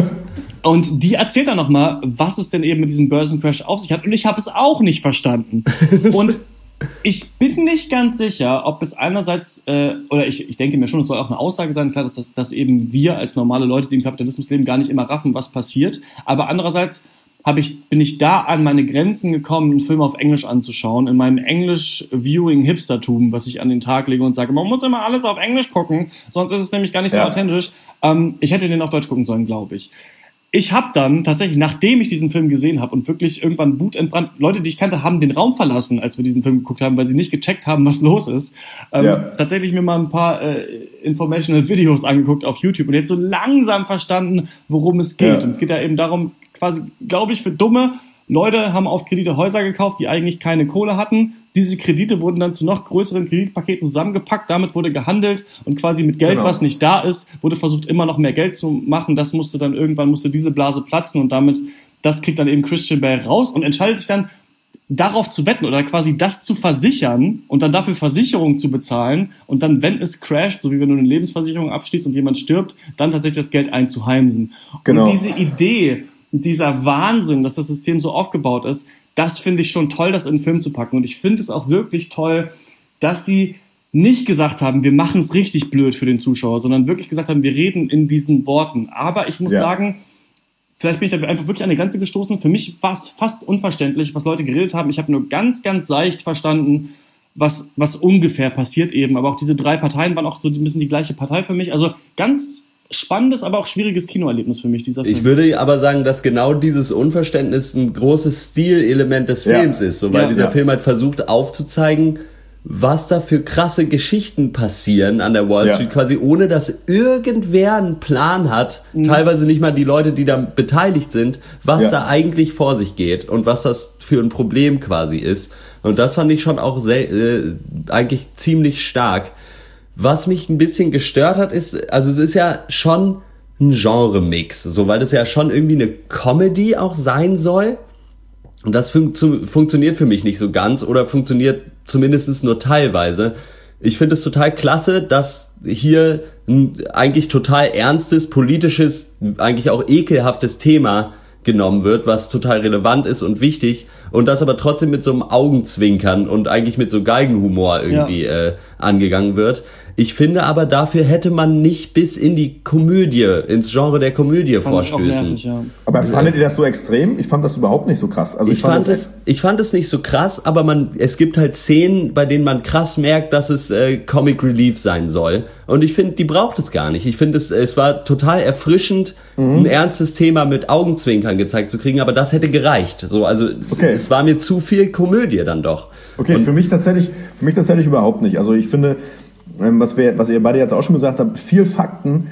Und die erzählt dann nochmal, was es denn eben mit diesem Börsencrash auf sich hat. Und ich habe es auch nicht verstanden. Und ich bin nicht ganz sicher, ob es einerseits, äh, oder ich, ich denke mir schon, es soll auch eine Aussage sein, klar, dass, das, dass eben wir als normale Leute, die im Kapitalismus leben, gar nicht immer raffen, was passiert. Aber andererseits hab ich, bin ich da an meine Grenzen gekommen, einen Film auf Englisch anzuschauen, in meinem Englisch-Viewing-Hipstertum, was ich an den Tag lege und sage, man muss immer alles auf Englisch gucken, sonst ist es nämlich gar nicht so ja. authentisch. Ähm, ich hätte den auf Deutsch gucken sollen, glaube ich. Ich habe dann tatsächlich, nachdem ich diesen Film gesehen habe und wirklich irgendwann wutentbrannt, Leute, die ich kannte, haben den Raum verlassen, als wir diesen Film geguckt haben, weil sie nicht gecheckt haben, was los ist. Ähm, ja. Tatsächlich mir mal ein paar äh, informational Videos angeguckt auf YouTube und jetzt so langsam verstanden, worum es geht. Ja. Und es geht ja eben darum, quasi, glaube ich, für dumme Leute haben auf Kredite Häuser gekauft, die eigentlich keine Kohle hatten. Diese Kredite wurden dann zu noch größeren Kreditpaketen zusammengepackt. Damit wurde gehandelt und quasi mit Geld, genau. was nicht da ist, wurde versucht, immer noch mehr Geld zu machen. Das musste dann irgendwann, musste diese Blase platzen und damit, das kriegt dann eben Christian Bale raus und entscheidet sich dann, darauf zu wetten oder quasi das zu versichern und dann dafür Versicherungen zu bezahlen und dann, wenn es crasht, so wie wenn du eine Lebensversicherung abschließt und jemand stirbt, dann tatsächlich das Geld einzuheimsen. Genau. Und diese Idee, dieser Wahnsinn, dass das System so aufgebaut ist, das finde ich schon toll, das in den Film zu packen. Und ich finde es auch wirklich toll, dass sie nicht gesagt haben, wir machen es richtig blöd für den Zuschauer, sondern wirklich gesagt haben, wir reden in diesen Worten. Aber ich muss ja. sagen, vielleicht bin ich da einfach wirklich an die Grenze gestoßen. Für mich war es fast unverständlich, was Leute geredet haben. Ich habe nur ganz, ganz seicht verstanden, was, was ungefähr passiert eben. Aber auch diese drei Parteien waren auch so ein bisschen die gleiche Partei für mich. Also ganz spannendes, aber auch schwieriges Kinoerlebnis für mich, dieser Film. Ich würde aber sagen, dass genau dieses Unverständnis ein großes Stilelement des Films ja. ist, so, weil ja, dieser ja. Film halt versucht aufzuzeigen, was da für krasse Geschichten passieren an der Wall ja. Street, quasi ohne dass irgendwer einen Plan hat, mhm. teilweise nicht mal die Leute, die da beteiligt sind, was ja. da eigentlich vor sich geht und was das für ein Problem quasi ist. Und das fand ich schon auch sehr, äh, eigentlich ziemlich stark. Was mich ein bisschen gestört hat, ist, also es ist ja schon ein Genre-Mix, so, weil das ja schon irgendwie eine Comedy auch sein soll. Und das fun- zu, funktioniert für mich nicht so ganz oder funktioniert zumindest nur teilweise. Ich finde es total klasse, dass hier ein eigentlich total ernstes, politisches, eigentlich auch ekelhaftes Thema genommen wird, was total relevant ist und wichtig und das aber trotzdem mit so einem Augenzwinkern und eigentlich mit so Geigenhumor irgendwie ja. äh, angegangen wird. Ich finde aber, dafür hätte man nicht bis in die Komödie, ins Genre der Komödie fand vorstößen. Nervig, ja. Aber fandet ihr das so extrem? Ich fand das überhaupt nicht so krass. Also ich, ich, fand, fand es, ich fand es nicht so krass, aber man, es gibt halt Szenen, bei denen man krass merkt, dass es äh, Comic Relief sein soll. Und ich finde, die braucht es gar nicht. Ich finde, es, es war total erfrischend, mhm. ein ernstes Thema mit Augenzwinkern gezeigt zu kriegen, aber das hätte gereicht. So, also okay. es war mir zu viel Komödie dann doch. Okay, und für mich tatsächlich, für mich tatsächlich überhaupt nicht. Also ich finde, was wir, was ihr beide jetzt auch schon gesagt habt, viel Fakten,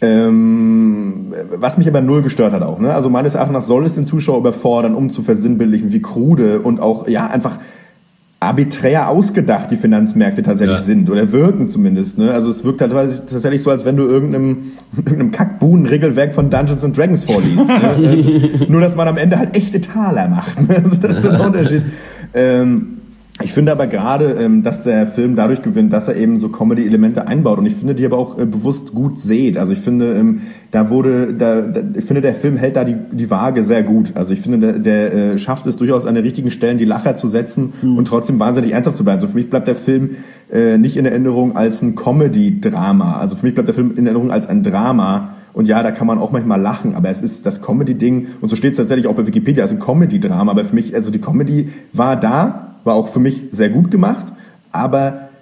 ähm, was mich aber null gestört hat auch. Ne? Also meines Erachtens soll es den Zuschauer überfordern, um zu versinnbildlichen, wie krude und auch ja einfach arbiträr ausgedacht die Finanzmärkte tatsächlich ja. sind oder wirken zumindest. Ne? Also es wirkt tatsächlich so, als wenn du irgendeinem, irgendeinem Kackbuhnen-Regelwerk von Dungeons and Dragons vorliest. Ne? Nur, dass man am Ende halt echte Taler macht. Ne? Also das ist so ein Unterschied. Ähm, Ich finde aber gerade, ähm, dass der Film dadurch gewinnt, dass er eben so Comedy-Elemente einbaut und ich finde, die aber auch äh, bewusst gut seht. Also ich finde, ähm, da wurde, da, da, ich finde, der Film hält da die, die Waage sehr gut. Also ich finde, der, der äh, schafft es durchaus an den richtigen Stellen, die Lacher zu setzen mhm. und trotzdem wahnsinnig ernsthaft zu bleiben. Also für mich bleibt der Film äh, nicht in Erinnerung als ein Comedy-Drama. Also für mich bleibt der Film in Erinnerung als ein Drama. Und ja, da kann man auch manchmal lachen, aber es ist das Comedy-Ding, und so steht es tatsächlich auch bei Wikipedia, als ein Comedy-Drama. Aber für mich, also die Comedy war da, war auch für mich sehr gut gemacht, aber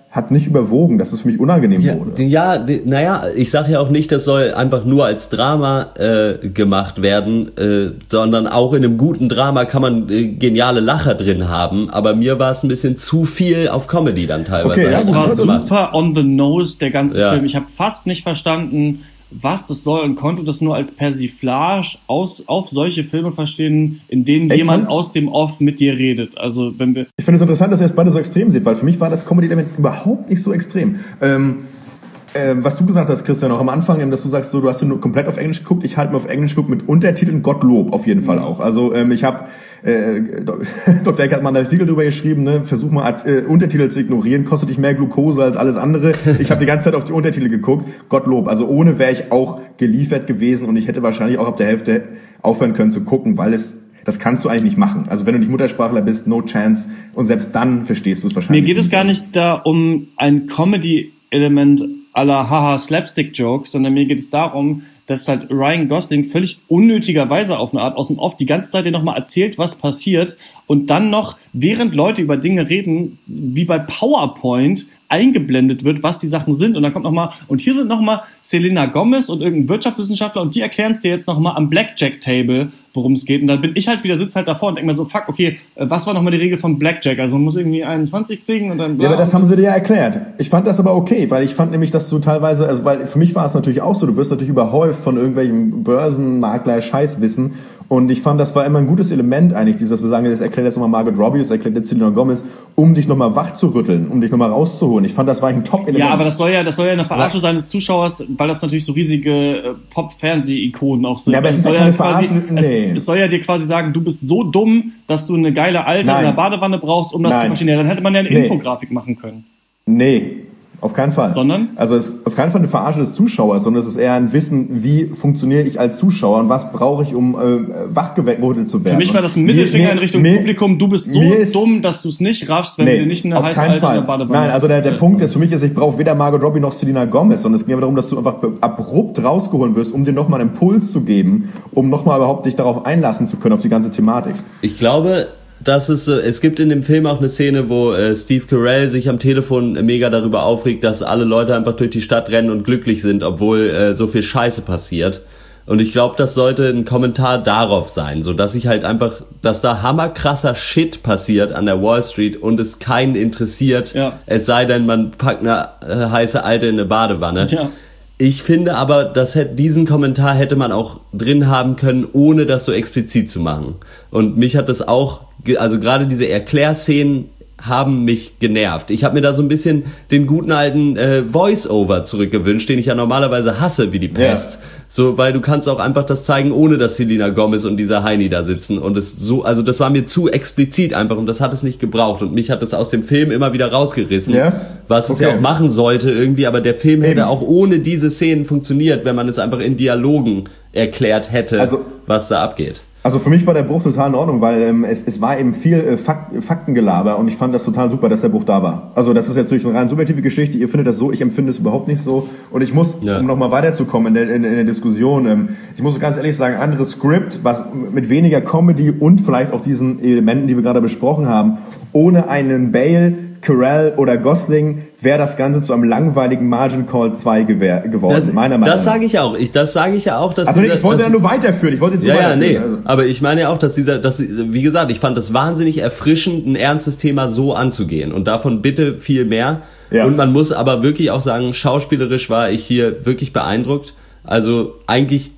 hat nicht überwogen, dass es für mich unangenehm ja, wurde. Ja, naja, ich sage ja auch nicht, das soll einfach nur als Drama äh, gemacht werden, äh, sondern auch in einem guten Drama kann man äh, geniale Lacher drin haben, aber mir war es ein bisschen zu viel auf Comedy dann teilweise. Okay, ja, das gut, war das super on the nose, der ganze Ja. Film. Ich habe fast nicht verstanden, was das soll und konnte das nur als Persiflage aus, auf solche Filme verstehen, in denen Echt, jemand Frank? aus dem Off mit dir redet. Also wenn wir Ich finde es interessant, dass ihr es beide so extrem seht, weil für mich war das Comedy-Element überhaupt nicht so extrem. Ähm, ähm, was du gesagt hast, Christian, auch am Anfang, eben, dass du sagst, so, du hast nur komplett auf Englisch geguckt, ich halte mir auf Englisch geguckt mit Untertiteln, Gottlob auf jeden Fall auch. Also ähm, ich habe, äh, Doktor Eck hat mal einen Artikel drüber geschrieben, ne, versuch mal äh, Untertitel zu ignorieren, kostet dich mehr Glukose als alles andere. Ich habe die ganze Zeit auf die Untertitel geguckt, Gottlob. Also ohne wäre ich auch geliefert gewesen und ich hätte wahrscheinlich auch ab der Hälfte aufhören können zu gucken, weil es das kannst du eigentlich nicht machen. Also wenn du nicht Muttersprachler bist, no chance. Und selbst dann verstehst du es wahrscheinlich Mir geht nicht. es gar nicht da um ein Comedy-Element à la Haha Slapstick-Jokes, sondern mir geht es darum, dass halt Ryan Gosling völlig unnötigerweise auf eine Art aus dem Off die ganze Zeit dir nochmal erzählt, was passiert und dann noch, während Leute über Dinge reden, wie bei PowerPoint eingeblendet wird, was die Sachen sind und dann kommt nochmal, und hier sind nochmal Selena Gomez und irgendein Wirtschaftswissenschaftler und die erklären es dir jetzt nochmal am Blackjack-Table, worum es geht und dann bin ich halt wieder, sitze halt davor und denke mir so, fuck, okay, was war nochmal die Regel von Blackjack? Also man muss irgendwie einundzwanzig kriegen und dann... Bla. Ja, aber das haben sie dir ja erklärt. Ich fand das aber okay, weil ich fand nämlich, dass du teilweise, also weil für mich war es natürlich auch so, du wirst natürlich überhäuft von irgendwelchen Börsenmakler-Scheißwissen und ich fand, das war immer ein gutes Element eigentlich, dieses, dass wir sagen, das erklärt jetzt nochmal Margot Robbie, das erklärt jetzt Selena Gomez, um dich nochmal wach zu rütteln, um dich nochmal rauszuholen. Ich fand, das war ein Top-Element. Ja, aber das soll ja, das soll ja eine Verarsche sein des Zuschauers, weil das natürlich so riesige äh, Pop-Fernseh-Ikonen auch sind. Ja, aber es ist soll ja ja keine quasi, Verarsche, nee. es, es soll ja dir quasi sagen, du bist so dumm, dass du eine geile Alte Nein. in der Badewanne brauchst, um das Nein. zu verstehen. Ja, dann hätte man ja eine Nee. Infografik machen können. Nee, auf keinen Fall. Sondern? Also es ist auf keinen Fall eine Verarsche des Zuschauers, sondern es ist eher ein Wissen, wie funktioniere ich als Zuschauer und was brauche ich, um äh, wachgerüttelt zu werden. Für mich war das ein Und Mittelfinger mir- in Richtung mir- Publikum, du bist so mir ist- dumm, dass du es nicht raffst, wenn Nee, du dir nicht eine auf heiße keinen Alte in Fall. der Badewanne... Nein, also der, der äh, Punkt ist für mich, ist, ich brauche weder Margot Robbie noch Selena Gomez, sondern es ging aber darum, dass du einfach be- abrupt rausgeholt wirst, um dir nochmal einen Impuls zu geben, um nochmal überhaupt dich darauf einlassen zu können, auf die ganze Thematik. Ich glaube, dass es, äh, es gibt in dem Film auch eine Szene, wo äh, Steve Carell sich am Telefon mega darüber aufregt, dass alle Leute einfach durch die Stadt rennen und glücklich sind, obwohl äh, so viel Scheiße passiert. Und ich glaube, das sollte ein Kommentar darauf sein, so dass ich halt einfach, dass da hammerkrasser Shit passiert an der Wall Street und es keinen interessiert, Ja. es sei denn, man packt eine äh, heiße Alte in eine Badewanne. Ja. Ich finde aber, dass hätte, diesen Kommentar hätte man auch drin haben können, ohne das so explizit zu machen. Und mich hat das auch, ge- also gerade diese Erklärszenen haben mich genervt. Ich habe mir da so ein bisschen den guten alten äh, Voice-Over zurückgewünscht, den ich ja normalerweise hasse wie die Pest. Ja. So, weil du kannst auch einfach das zeigen, ohne dass Selena Gomez und dieser Heini da sitzen. Und es so, also das war mir zu explizit einfach und das hat es nicht gebraucht. Und mich hat das aus dem Film immer wieder rausgerissen, Ja? was es Okay. ja auch machen sollte irgendwie. Aber der Film hätte Eben. auch ohne diese Szenen funktioniert, wenn man es einfach in Dialogen erklärt hätte, Also- was da abgeht. Also für mich war der Bruch total in Ordnung, weil ähm, es, es war eben viel äh, Fakt, Faktengelaber und ich fand das total super, dass der Bruch da war. Also das ist jetzt natürlich eine rein subjektive Geschichte, ihr findet das so, ich empfinde es überhaupt nicht so und ich muss, Ja. um nochmal weiterzukommen in der, in, in der Diskussion, ähm, ich muss ganz ehrlich sagen, anderes Skript, was mit weniger Comedy und vielleicht auch diesen Elementen, die wir gerade besprochen haben, ohne einen Bale, Carell oder Gosling wäre das Ganze zu einem langweiligen Margin Call zwei gewehr, geworden, Das, meiner Meinung das nach. sage ich auch. Ich, das sage ich ja auch, dass Also dieser- ich wollte dass- ja nur weiterführen, ich wollte jetzt Ja, nur ja, nee. weiterführen. Also. Aber ich meine ja auch, dass dieser, dass, wie gesagt, ich fand es wahnsinnig erfrischend, ein ernstes Thema so anzugehen. Und davon bitte viel mehr. Ja. Und man muss aber wirklich auch sagen, schauspielerisch war ich hier wirklich beeindruckt. Also eigentlich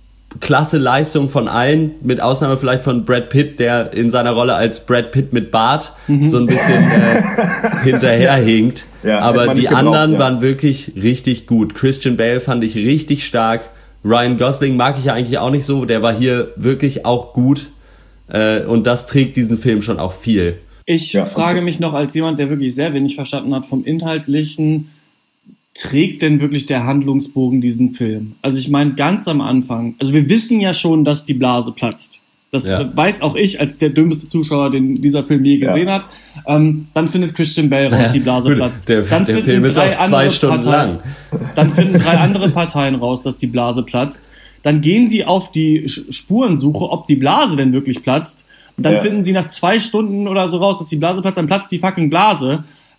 klasse Leistung von allen, mit Ausnahme vielleicht von Brad Pitt, der in seiner Rolle als Brad Pitt mit Bart so ein bisschen äh, hinterherhinkt. Ja, hätte aber man die nicht gebraucht, anderen ja. waren wirklich richtig gut. Christian Bale fand ich richtig stark. Ryan Gosling mag ich ja eigentlich auch nicht so. Der war hier wirklich auch gut. Äh, und das trägt diesen Film schon auch viel. Ich Ja, frage also- mich noch als jemand, der wirklich sehr wenig verstanden hat vom Inhaltlichen, trägt denn wirklich der Handlungsbogen diesen Film? Also ich meine, ganz am Anfang, also wir wissen ja schon, dass die Blase platzt. Das Ja. weiß auch ich als der dümmste Zuschauer, den dieser Film je gesehen Ja. hat. Ähm, dann findet Christian Bale raus, die Blase Gut, platzt. der- dann der finden Film ist drei auch zwei andere Stunden Parteien, lang. Dann finden drei andere Parteien raus, dass die Blase platzt. Dann gehen sie auf die Sch- Spurensuche, ob die Blase denn wirklich platzt. Und dann Ja. finden sie nach zwei Stunden oder so raus, dass die Blase platzt, dann platzt die fucking Blase.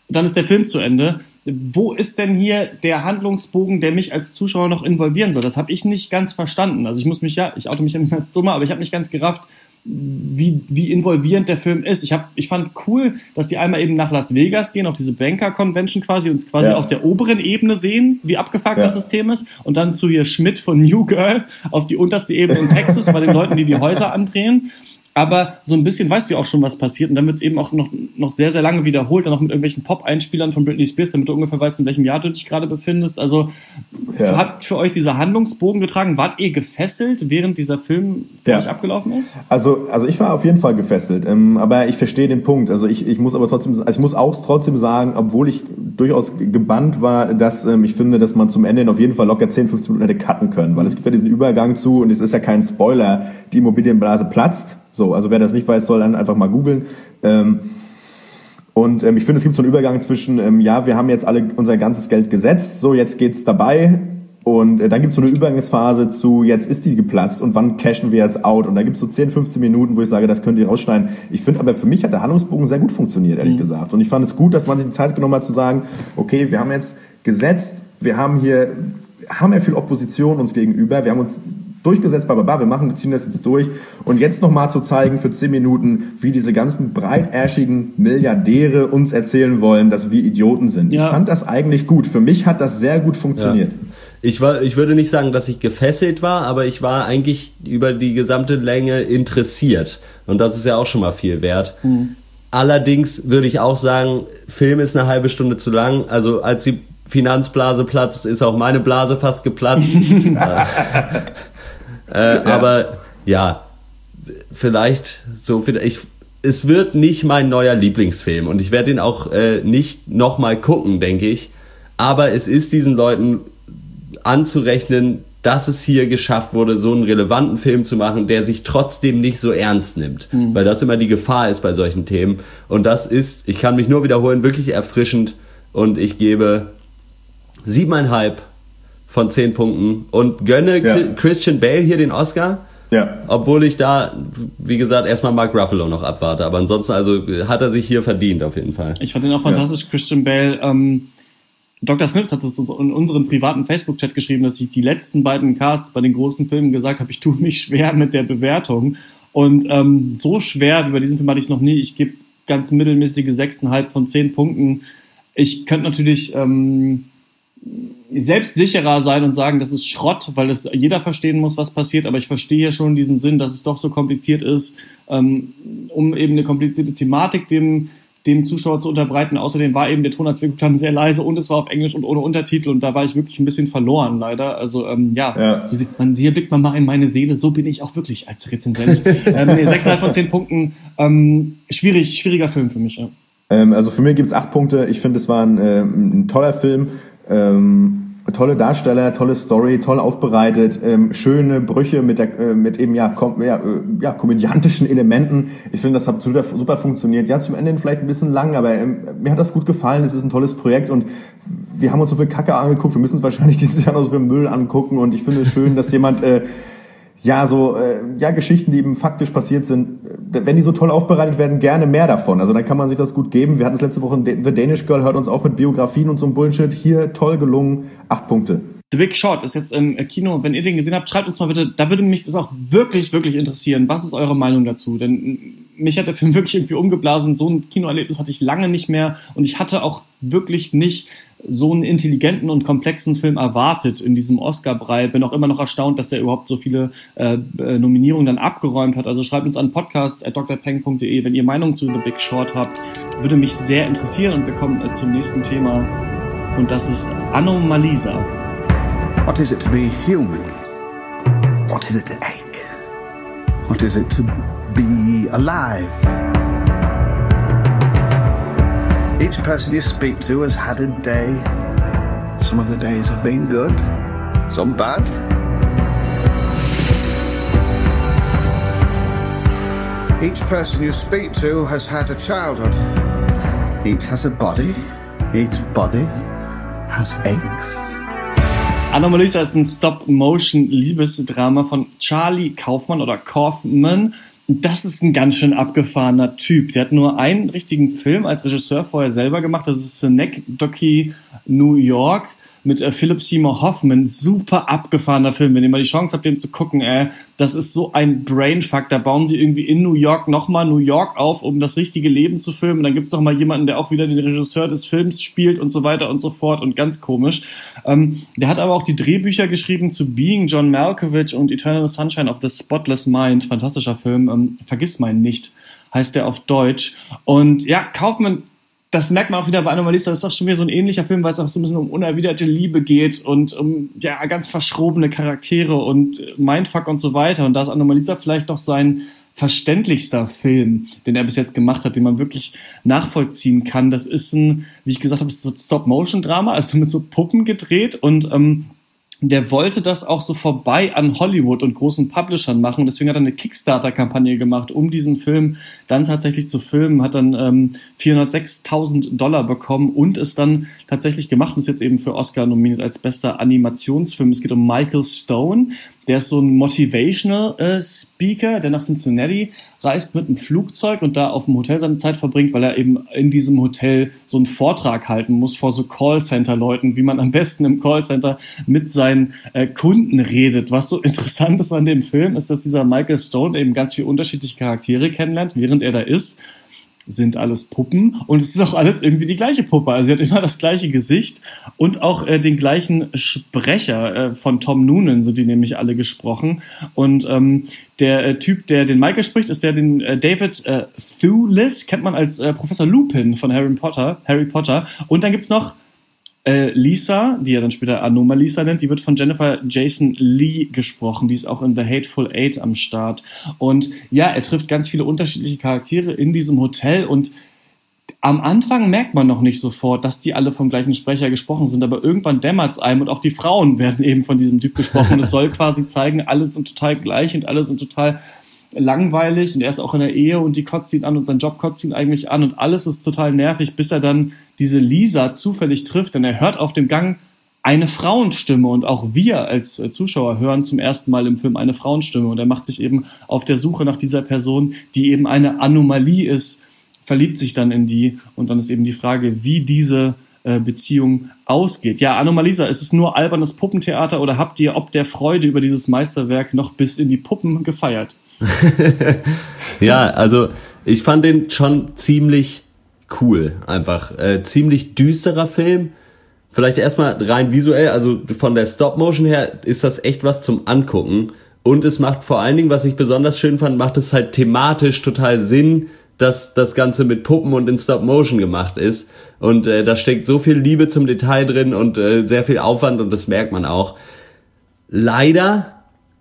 dann ist der Film zu Ende. Wo ist denn hier der Handlungsbogen, der mich als Zuschauer noch involvieren soll? Das habe ich nicht ganz verstanden. Also ich muss mich ja, ich oute mich ein bisschen als dummer, aber ich habe nicht ganz gerafft, wie, wie involvierend der Film ist. Ich, hab, ich fand cool, dass sie einmal eben nach Las Vegas gehen, auf diese Banker-Convention quasi, uns quasi ja. auf der oberen Ebene sehen, wie abgefuckt ja. das System ist, und dann zu hier Schmidt von New Girl auf die unterste Ebene in Texas bei den Leuten, die die Häuser andrehen. Aber so ein bisschen weißt du ja auch schon, was passiert. Und dann wird es eben auch noch, noch sehr, sehr lange wiederholt. Dann auch mit irgendwelchen Pop-Einspielern von Britney Spears, damit du ungefähr weißt, in welchem Jahr du dich gerade befindest. Also ja. hat für euch dieser Handlungsbogen getragen? Wart ihr gefesselt, während dieser Film für ja. euch abgelaufen ist? Also, also ich war auf jeden Fall gefesselt. Ähm, aber ich verstehe den Punkt. Also ich, ich muss aber trotzdem, also ich muss auch trotzdem sagen, obwohl ich durchaus gebannt war, dass ähm, ich finde, dass man zum Ende hin auf jeden Fall locker zehn, fünfzehn Minuten hätte cutten können. Weil es gibt ja diesen Übergang zu, und es ist ja kein Spoiler, die Immobilienblase platzt. So, also wer das nicht weiß, soll dann einfach mal googeln. Ähm, und ähm, ich finde, es gibt so einen Übergang zwischen, ähm, ja, wir haben jetzt alle unser ganzes Geld gesetzt, so, jetzt geht's dabei. Und äh, dann gibt's so eine Übergangsphase zu, jetzt ist die geplatzt und wann cashen wir jetzt out? Und da gibt's so zehn, fünfzehn Minuten, wo ich sage, das könnt ihr rausschneiden. Ich finde aber, für mich hat der Handlungsbogen sehr gut funktioniert, ehrlich mhm. gesagt. Und ich fand es gut, dass man sich die Zeit genommen hat zu sagen, okay, wir haben jetzt gesetzt, wir haben hier, haben ja viel Opposition uns gegenüber, wir haben uns durchgesetzt, bababa, wir machen, wir ziehen das jetzt durch. Und jetzt nochmal zu zeigen für zehn Minuten, wie diese ganzen breitärschigen Milliardäre uns erzählen wollen, dass wir Idioten sind. Ja. Ich fand das eigentlich gut. Für mich hat das sehr gut funktioniert. Ja. Ich war, ich würde nicht sagen, dass ich gefesselt war, aber ich war eigentlich über die gesamte Länge interessiert. Und das ist ja auch schon mal viel wert. Mhm. Allerdings würde ich auch sagen, Film ist eine halbe Stunde zu lang. Also als die Finanzblase platzt, ist auch meine Blase fast geplatzt. Äh, ja. Aber ja, vielleicht so viel. Ich, es wird nicht mein neuer Lieblingsfilm und ich werde ihn auch äh, nicht nochmal gucken, denke ich. Aber es ist diesen Leuten anzurechnen, dass es hier geschafft wurde, so einen relevanten Film zu machen, der sich trotzdem nicht so ernst nimmt. Mhm. Weil das immer die Gefahr ist bei solchen Themen. Und das ist, ich kann mich nur wiederholen, wirklich erfrischend. Und ich gebe siebeneinhalb von zehn Punkten und gönne ja. Christian Bale hier den Oscar. Ja. Obwohl ich da, wie gesagt, erstmal Mark Ruffalo noch abwarte. Aber ansonsten, also hat er sich hier verdient auf jeden Fall. Ich fand ihn auch fantastisch, ja. Christian Bale. Ähm, Doktor Snips hat es in unserem privaten Facebook-Chat geschrieben, dass ich die letzten beiden Casts bei den großen Filmen gesagt habe, ich tue mich schwer mit der Bewertung. Und ähm, so schwer wie bei diesem Film hatte ich es noch nie. Ich gebe ganz mittelmäßige sechs Komma fünf von zehn Punkten. Ich könnte natürlich ähm, selbstsicherer sein und sagen, das ist Schrott, weil es jeder verstehen muss, was passiert, aber ich verstehe ja schon diesen Sinn, dass es doch so kompliziert ist, ähm, um eben eine komplizierte Thematik dem, dem Zuschauer zu unterbreiten. Außerdem war eben der Ton, als wir geguckt haben, sehr leise und es war auf Englisch und ohne Untertitel und da war ich wirklich ein bisschen verloren, leider. Also ähm, ja, ja. So, man, hier blickt man mal in meine Seele, so bin ich auch wirklich als Rezensent. ähm, nee, sechs Komma fünf von zehn Punkten, ähm, schwierig, schwieriger Film für mich, ja. Ähm, also für mich gibt's acht Punkte. Ich finde, es war ein, äh, ein toller Film. Ähm, tolle Darsteller, tolle Story, toll aufbereitet, ähm, schöne Brüche mit der, äh, mit eben ja, kom- ja, äh, ja komödiantischen Elementen. Ich finde, das hat super, super funktioniert. Ja, zum Ende vielleicht ein bisschen lang, aber ähm, mir hat das gut gefallen. Es ist ein tolles Projekt und wir haben uns so viel Kacke angeguckt. Wir müssen uns wahrscheinlich dieses Jahr noch so viel Müll angucken und ich finde es schön, dass jemand äh, ja, so, äh, ja, Geschichten, die eben faktisch passiert sind, wenn die so toll aufbereitet werden, gerne mehr davon. Also dann kann man sich das gut geben. Wir hatten es letzte Woche, The Danish Girl hört uns auf mit Biografien und so ein Bullshit. Hier, toll gelungen, acht Punkte. The Big Short ist jetzt im Kino. Wenn ihr den gesehen habt, schreibt uns mal bitte, da würde mich das auch wirklich, wirklich interessieren. Was ist eure Meinung dazu? Denn mich hat der Film wirklich irgendwie umgeblasen. So ein Kinoerlebnis hatte ich lange nicht mehr und ich hatte auch wirklich nicht so einen intelligenten und komplexen Film erwartet in diesem Oscar-Brei. Bin auch immer noch erstaunt, dass der überhaupt so viele äh, Nominierungen dann abgeräumt hat. Also schreibt uns an podcast at d r peng punkt d e, wenn ihr Meinung zu The Big Short habt. Würde mich sehr interessieren und wir kommen äh, zum nächsten Thema und das ist Anomalisa. What is it to be human? What is it to ache? What is it to be alive? Each person you speak to has had a day. Some of the days have been good, some bad. Each person you speak to has had a childhood. Each has a body. Each body has aches. Anomalisa ist ein Stop-Motion-Liebesdrama von Charlie Kaufman oder Kaufman. Das ist ein ganz schön abgefahrener Typ. Der hat nur einen richtigen Film als Regisseur vorher selber gemacht. Das ist Synecdoche, New York mit äh, Philip Seymour Hoffman. Super abgefahrener Film. Wenn ihr mal die Chance habt, den zu gucken, äh, das ist so ein Brainfuck. Da bauen sie irgendwie in New York nochmal New York auf, um das richtige Leben zu filmen. Und dann gibt's noch mal jemanden, der auch wieder den Regisseur des Films spielt und so weiter und so fort. Und ganz komisch. Ähm, der hat aber auch die Drehbücher geschrieben zu Being John Malkovich und Eternal Sunshine of the Spotless Mind. Fantastischer Film. Ähm, Vergiss meinen nicht, heißt der auf Deutsch. Und ja, Kaufman, das merkt man auch wieder bei Anomalisa, das ist auch schon wieder so ein ähnlicher Film, weil es auch so ein bisschen um unerwiderte Liebe geht und um ja ganz verschrobene Charaktere und Mindfuck und so weiter. Und da ist Anomalisa vielleicht noch sein verständlichster Film, den er bis jetzt gemacht hat, den man wirklich nachvollziehen kann. Das ist ein, wie ich gesagt habe, so Stop-Motion-Drama, also mit so Puppen gedreht und ähm, der wollte das auch so vorbei an Hollywood und großen Publishern machen. Deswegen hat er eine Kickstarter-Kampagne gemacht, um diesen Film dann tatsächlich zu filmen. Hat dann ähm, vierhundertsechstausend Dollar bekommen und ist dann tatsächlich gemacht und ist jetzt eben für Oscar nominiert als bester Animationsfilm. Es geht um Michael Stone. Der ist so ein Motivational äh, Speaker, der nach Cincinnati reist mit einem Flugzeug und da auf dem Hotel seine Zeit verbringt, weil er eben in diesem Hotel so einen Vortrag halten muss vor so Callcenter-Leuten, wie man am besten im Callcenter mit seinen äh, Kunden redet. Was so interessant ist an dem Film, ist, dass dieser Michael Stone eben ganz viele unterschiedliche Charaktere kennenlernt, während er da ist. Sind alles Puppen und es ist auch alles irgendwie die gleiche Puppe. Also sie hat immer das gleiche Gesicht und auch äh, den gleichen Sprecher. Äh, von Tom Noonan sind die nämlich alle gesprochen. Und ähm, der äh, Typ, der den Michael spricht, ist der den äh, David äh, Thewlis, kennt man als äh, Professor Lupin von Harry Potter. Harry Potter. Und dann gibt's noch Äh, Lisa, die er dann später Anomalisa nennt, die wird von Jennifer Jason Leigh gesprochen. Die ist auch in The Hateful Eight am Start. Und ja, er trifft ganz viele unterschiedliche Charaktere in diesem Hotel und am Anfang merkt man noch nicht sofort, dass die alle vom gleichen Sprecher gesprochen sind, aber irgendwann dämmert's einem und auch die Frauen werden eben von diesem Typ gesprochen und es soll quasi zeigen, alle sind total gleich und alle sind total langweilig und er ist auch in der Ehe und die kotzt ihn an und sein Job kotzt ihn eigentlich an und alles ist total nervig, bis er dann diese Lisa zufällig trifft, denn er hört auf dem Gang eine Frauenstimme und auch wir als Zuschauer hören zum ersten Mal im Film eine Frauenstimme und er macht sich eben auf der Suche nach dieser Person, die eben eine Anomalie ist, verliebt sich dann in die und dann ist eben die Frage, wie diese äh, Beziehung ausgeht. Ja, Anomalisa, ist es nur albernes Puppentheater oder habt ihr ob der Freude über dieses Meisterwerk noch bis in die Puppen gefeiert? Ja, also ich fand den schon ziemlich cool, einfach. Äh, ziemlich düsterer Film. Vielleicht erstmal rein visuell, also von der Stop-Motion her ist das echt was zum Angucken. Und es macht vor allen Dingen, was ich besonders schön fand, macht es halt thematisch total Sinn, dass das Ganze mit Puppen und in Stop-Motion gemacht ist. Und äh, da steckt so viel Liebe zum Detail drin und äh, sehr viel Aufwand und das merkt man auch. Leider...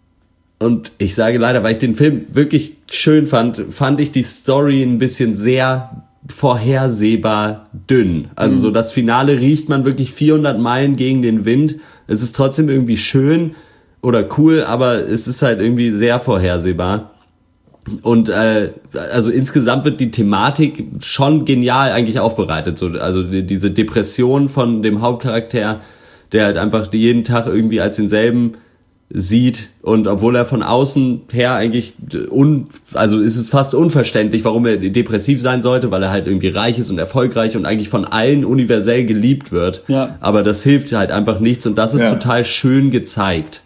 Und ich sage leider, weil ich den Film wirklich schön fand, fand ich die Story ein bisschen sehr vorhersehbar dünn. Also mhm. so das Finale riecht man wirklich vierhundert Meilen gegen den Wind. Es ist trotzdem irgendwie schön oder cool, aber es ist halt irgendwie sehr vorhersehbar. Und äh, also insgesamt wird die Thematik schon genial eigentlich aufbereitet. So, also die, diese Depression von dem Hauptcharakter, der halt einfach jeden Tag irgendwie als denselben sieht und obwohl er von außen her eigentlich un, also ist es fast unverständlich, warum er depressiv sein sollte, weil er halt irgendwie reich ist und erfolgreich und eigentlich von allen universell geliebt wird. Ja. Aber das hilft halt einfach nichts und das ist ja. total schön gezeigt.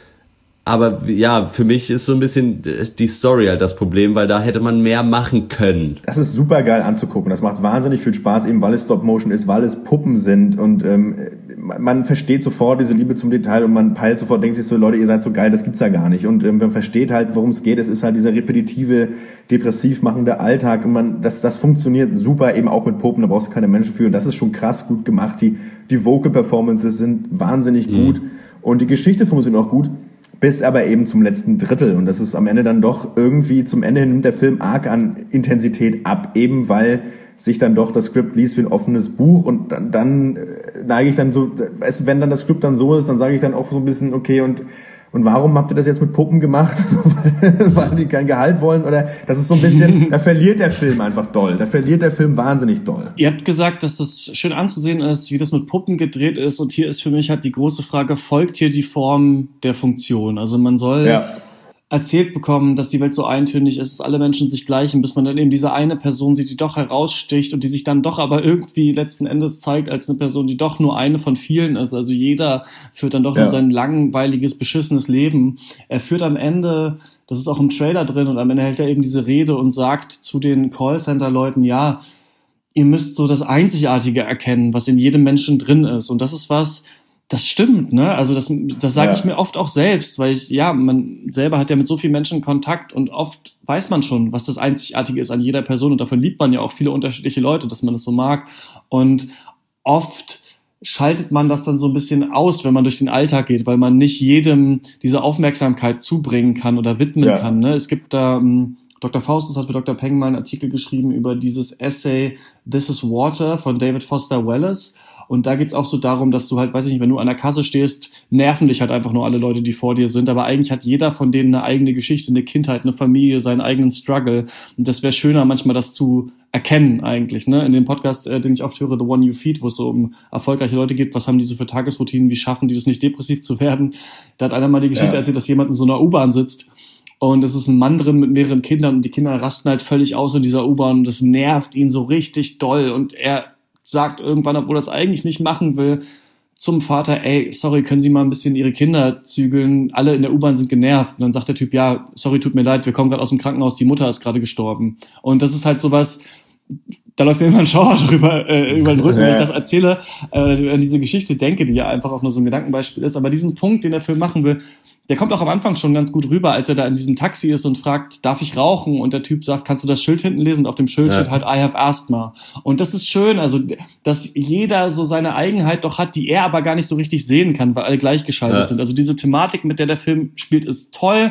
Aber ja, für mich ist so ein bisschen die Story halt das Problem, weil da hätte man mehr machen können. Das ist super geil anzugucken. Das macht wahnsinnig viel Spaß, eben weil es Stop-Motion ist, weil es Puppen sind und ähm, man versteht sofort diese Liebe zum Detail und man peilt sofort, denkt sich so, Leute, ihr seid so geil, das gibt's ja gar nicht. Und ähm, man versteht halt, worum es geht. Es ist halt dieser repetitive, depressiv machende Alltag und man, das, das funktioniert super eben auch mit Puppen, da brauchst du keine Menschen für. Und das ist schon krass gut gemacht. Die, die Vocal-Performances sind wahnsinnig mhm. gut und die Geschichte funktioniert auch gut. Bis aber eben zum letzten Drittel. Und das ist am Ende dann doch irgendwie, zum Ende hin nimmt der Film arg an Intensität ab, eben weil sich dann doch das Skript liest wie ein offenes Buch und dann, dann neige ich dann so, wenn dann das Skript dann so ist, dann sage ich dann auch so ein bisschen, okay, und und warum habt ihr das jetzt mit Puppen gemacht? Weil die kein Gehalt wollen? Oder das ist so ein bisschen, da verliert der Film einfach doll. Da verliert der Film wahnsinnig doll. Ihr habt gesagt, dass das schön anzusehen ist, wie das mit Puppen gedreht ist. Und hier ist für mich halt die große Frage, folgt hier die Form der Funktion? Also man soll... Ja. erzählt bekommen, dass die Welt so eintönig ist, dass alle Menschen sich gleichen, bis man dann eben diese eine Person sieht, die doch heraussticht und die sich dann doch aber irgendwie letzten Endes zeigt als eine Person, die doch nur eine von vielen ist. Also jeder führt dann doch ja. nur sein langweiliges, beschissenes Leben. Er führt am Ende, das ist auch im Trailer drin, und am Ende hält er eben diese Rede und sagt zu den Callcenter-Leuten, ja, ihr müsst so das Einzigartige erkennen, was in jedem Menschen drin ist. Und das ist was, das stimmt, ne? Also das, das sage ja. ich mir oft auch selbst, weil ich, ja, man selber hat ja mit so vielen Menschen Kontakt und oft weiß man schon, was das Einzigartige ist an jeder Person, und davon liebt man ja auch viele unterschiedliche Leute, dass man das so mag, und oft schaltet man das dann so ein bisschen aus, wenn man durch den Alltag geht, weil man nicht jedem diese Aufmerksamkeit zubringen kann oder widmen ja. kann, ne? Es gibt da, ähm, Doktor Faustus hat für Doktor Peng mal einen Artikel geschrieben über dieses Essay This is Water von David Foster Wallace. Und da geht's auch so darum, dass du halt, weiß ich nicht, wenn du an der Kasse stehst, nerven dich halt einfach nur alle Leute, die vor dir sind. Aber eigentlich hat jeder von denen eine eigene Geschichte, eine Kindheit, eine Familie, seinen eigenen Struggle. Und das wäre schöner, manchmal das zu erkennen eigentlich, ne? In dem Podcast, äh, den ich oft höre, The One You Feed, wo es so um erfolgreiche Leute geht, was haben die so für Tagesroutinen, wie schaffen die das nicht, depressiv zu werden? Da hat einer mal die Geschichte ja. erzählt, dass jemand in so einer U-Bahn sitzt. Und es ist ein Mann drin mit mehreren Kindern und die Kinder rasten halt völlig aus in dieser U-Bahn und das nervt ihn so richtig doll. Und er sagt irgendwann, obwohl er es eigentlich nicht machen will, zum Vater, ey, sorry, können Sie mal ein bisschen Ihre Kinder zügeln? Alle in der U-Bahn sind genervt. Und dann sagt der Typ, ja, sorry, tut mir leid, wir kommen gerade aus dem Krankenhaus, die Mutter ist gerade gestorben. Und das ist halt sowas, da läuft mir immer ein Schauer drüber, äh, über den Rücken, wenn ich das erzähle, äh, an diese Geschichte denke, die ja einfach auch nur so ein Gedankenbeispiel ist. Aber diesen Punkt, den der Film machen will, der kommt auch am Anfang schon ganz gut rüber, als er da in diesem Taxi ist und fragt, darf ich rauchen? Und der Typ sagt, kannst du das Schild hinten lesen? Und auf dem Schild ja. steht halt, I have asthma. Und das ist schön, also, dass jeder so seine Eigenheit doch hat, die er aber gar nicht so richtig sehen kann, weil alle gleichgeschaltet ja. sind. Also diese Thematik, mit der der Film spielt, ist toll.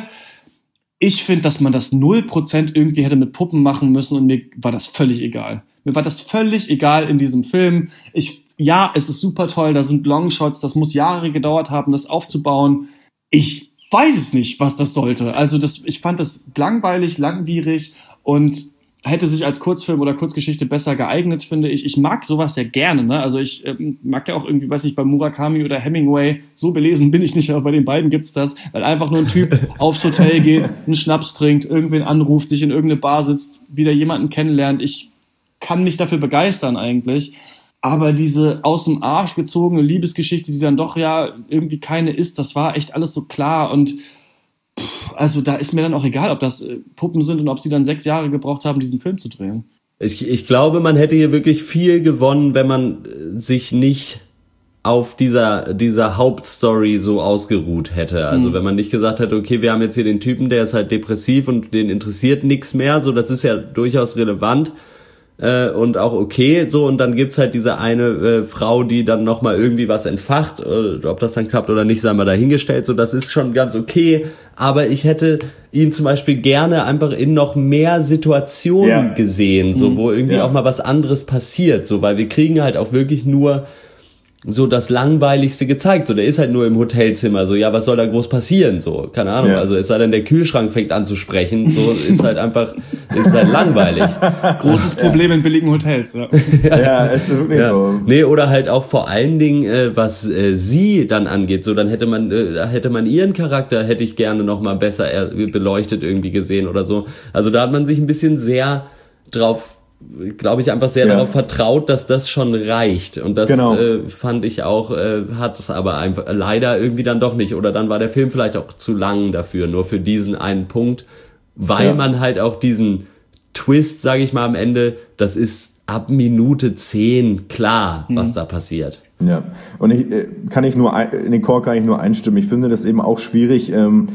Ich finde, dass man das null Prozent irgendwie hätte mit Puppen machen müssen und mir war das völlig egal. Mir war das völlig egal in diesem Film. Ich, ja, es ist super toll, da sind Longshots, das muss Jahre gedauert haben, das aufzubauen. Ich weiß es nicht, was das sollte. Also das, ich fand das langweilig, langwierig und hätte sich als Kurzfilm oder Kurzgeschichte besser geeignet, finde ich. Ich mag sowas ja gerne, ne? Also ich ähm, mag ja auch irgendwie, weiß ich, bei Murakami oder Hemingway, so belesen bin ich nicht, aber bei den beiden gibt's das, weil einfach nur ein Typ aufs Hotel geht, einen Schnaps trinkt, irgendwen anruft, sich in irgendeine Bar sitzt, wieder jemanden kennenlernt. Ich kann mich dafür begeistern eigentlich. Aber diese aus dem Arsch gezogene Liebesgeschichte, die dann doch ja irgendwie keine ist, das war echt alles so klar. Und pff, also da ist mir dann auch egal, ob das Puppen sind und ob sie dann sechs Jahre gebraucht haben, diesen Film zu drehen. Ich, ich glaube, man hätte hier wirklich viel gewonnen, wenn man sich nicht auf dieser dieser Hauptstory so ausgeruht hätte. Also mhm. wenn man nicht gesagt hätte, okay, wir haben jetzt hier den Typen, der ist halt depressiv und den interessiert nichts mehr. So, das ist ja durchaus relevant. Äh, und auch okay, so, und dann gibt's halt diese eine äh, Frau, die dann nochmal irgendwie was entfacht, äh, ob das dann klappt oder nicht, sei mal dahingestellt, so, das ist schon ganz okay, aber ich hätte ihn zum Beispiel gerne einfach in noch mehr Situationen ja. gesehen, so, wo irgendwie ja. auch mal was anderes passiert, so, weil wir kriegen halt auch wirklich nur so das Langweiligste gezeigt, so, der ist halt nur im Hotelzimmer, so, ja, was soll da groß passieren, so, keine Ahnung, ja. also es sei denn, der Kühlschrank fängt an zu sprechen, so, ist halt einfach, ist halt langweilig. Großes Problem ja. in billigen Hotels, ja. ja, ja, ist wirklich ja. so. Nee, oder halt auch vor allen Dingen, äh, was äh, sie dann angeht, so, dann hätte man, äh, hätte man ihren Charakter, hätte ich gerne noch mal besser äh, beleuchtet irgendwie gesehen oder so, also da hat man sich ein bisschen sehr drauf glaube ich, einfach sehr ja. darauf vertraut, dass das schon reicht. Und das genau. äh, fand ich auch, äh, hat es aber einfach leider irgendwie dann doch nicht. Oder dann war der Film vielleicht auch zu lang dafür, nur für diesen einen Punkt, weil ja. man halt auch diesen Twist, sage ich mal, am Ende, das ist ab Minute zehn klar, hm. was da passiert. Ja, und ich kann ich nur in den Chor kann ich nur einstimmen. Ich finde das eben auch schwierig.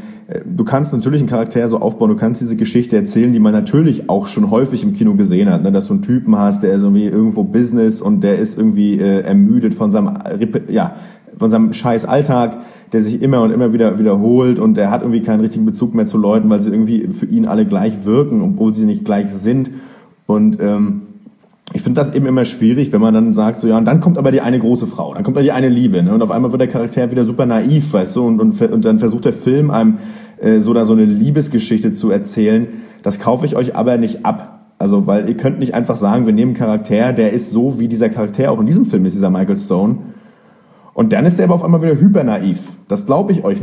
Du kannst natürlich einen Charakter so aufbauen, du kannst diese Geschichte erzählen, die man natürlich auch schon häufig im Kino gesehen hat, ne? Dass du einen Typen hast, der ist irgendwie irgendwo Business und der ist irgendwie äh, ermüdet von seinem ja von seinem scheiß Alltag, der sich immer und immer wieder wiederholt und der hat irgendwie keinen richtigen Bezug mehr zu Leuten, weil sie irgendwie für ihn alle gleich wirken, obwohl sie nicht gleich sind. Und ähm, ich finde das eben immer schwierig, wenn man dann sagt, so ja, und dann kommt aber die eine große Frau, dann kommt da die eine Liebe, ne? Und auf einmal wird der Charakter wieder super naiv, weißt du, und, und, und dann versucht der Film einem äh, so da so eine Liebesgeschichte zu erzählen. Das kaufe ich euch aber nicht ab. Also, weil ihr könnt nicht einfach sagen, wir nehmen einen Charakter, der ist so, wie dieser Charakter auch in diesem Film ist, dieser Michael Stone. Und dann ist der aber auf einmal wieder hypernaiv. Das glaube ich euch nicht.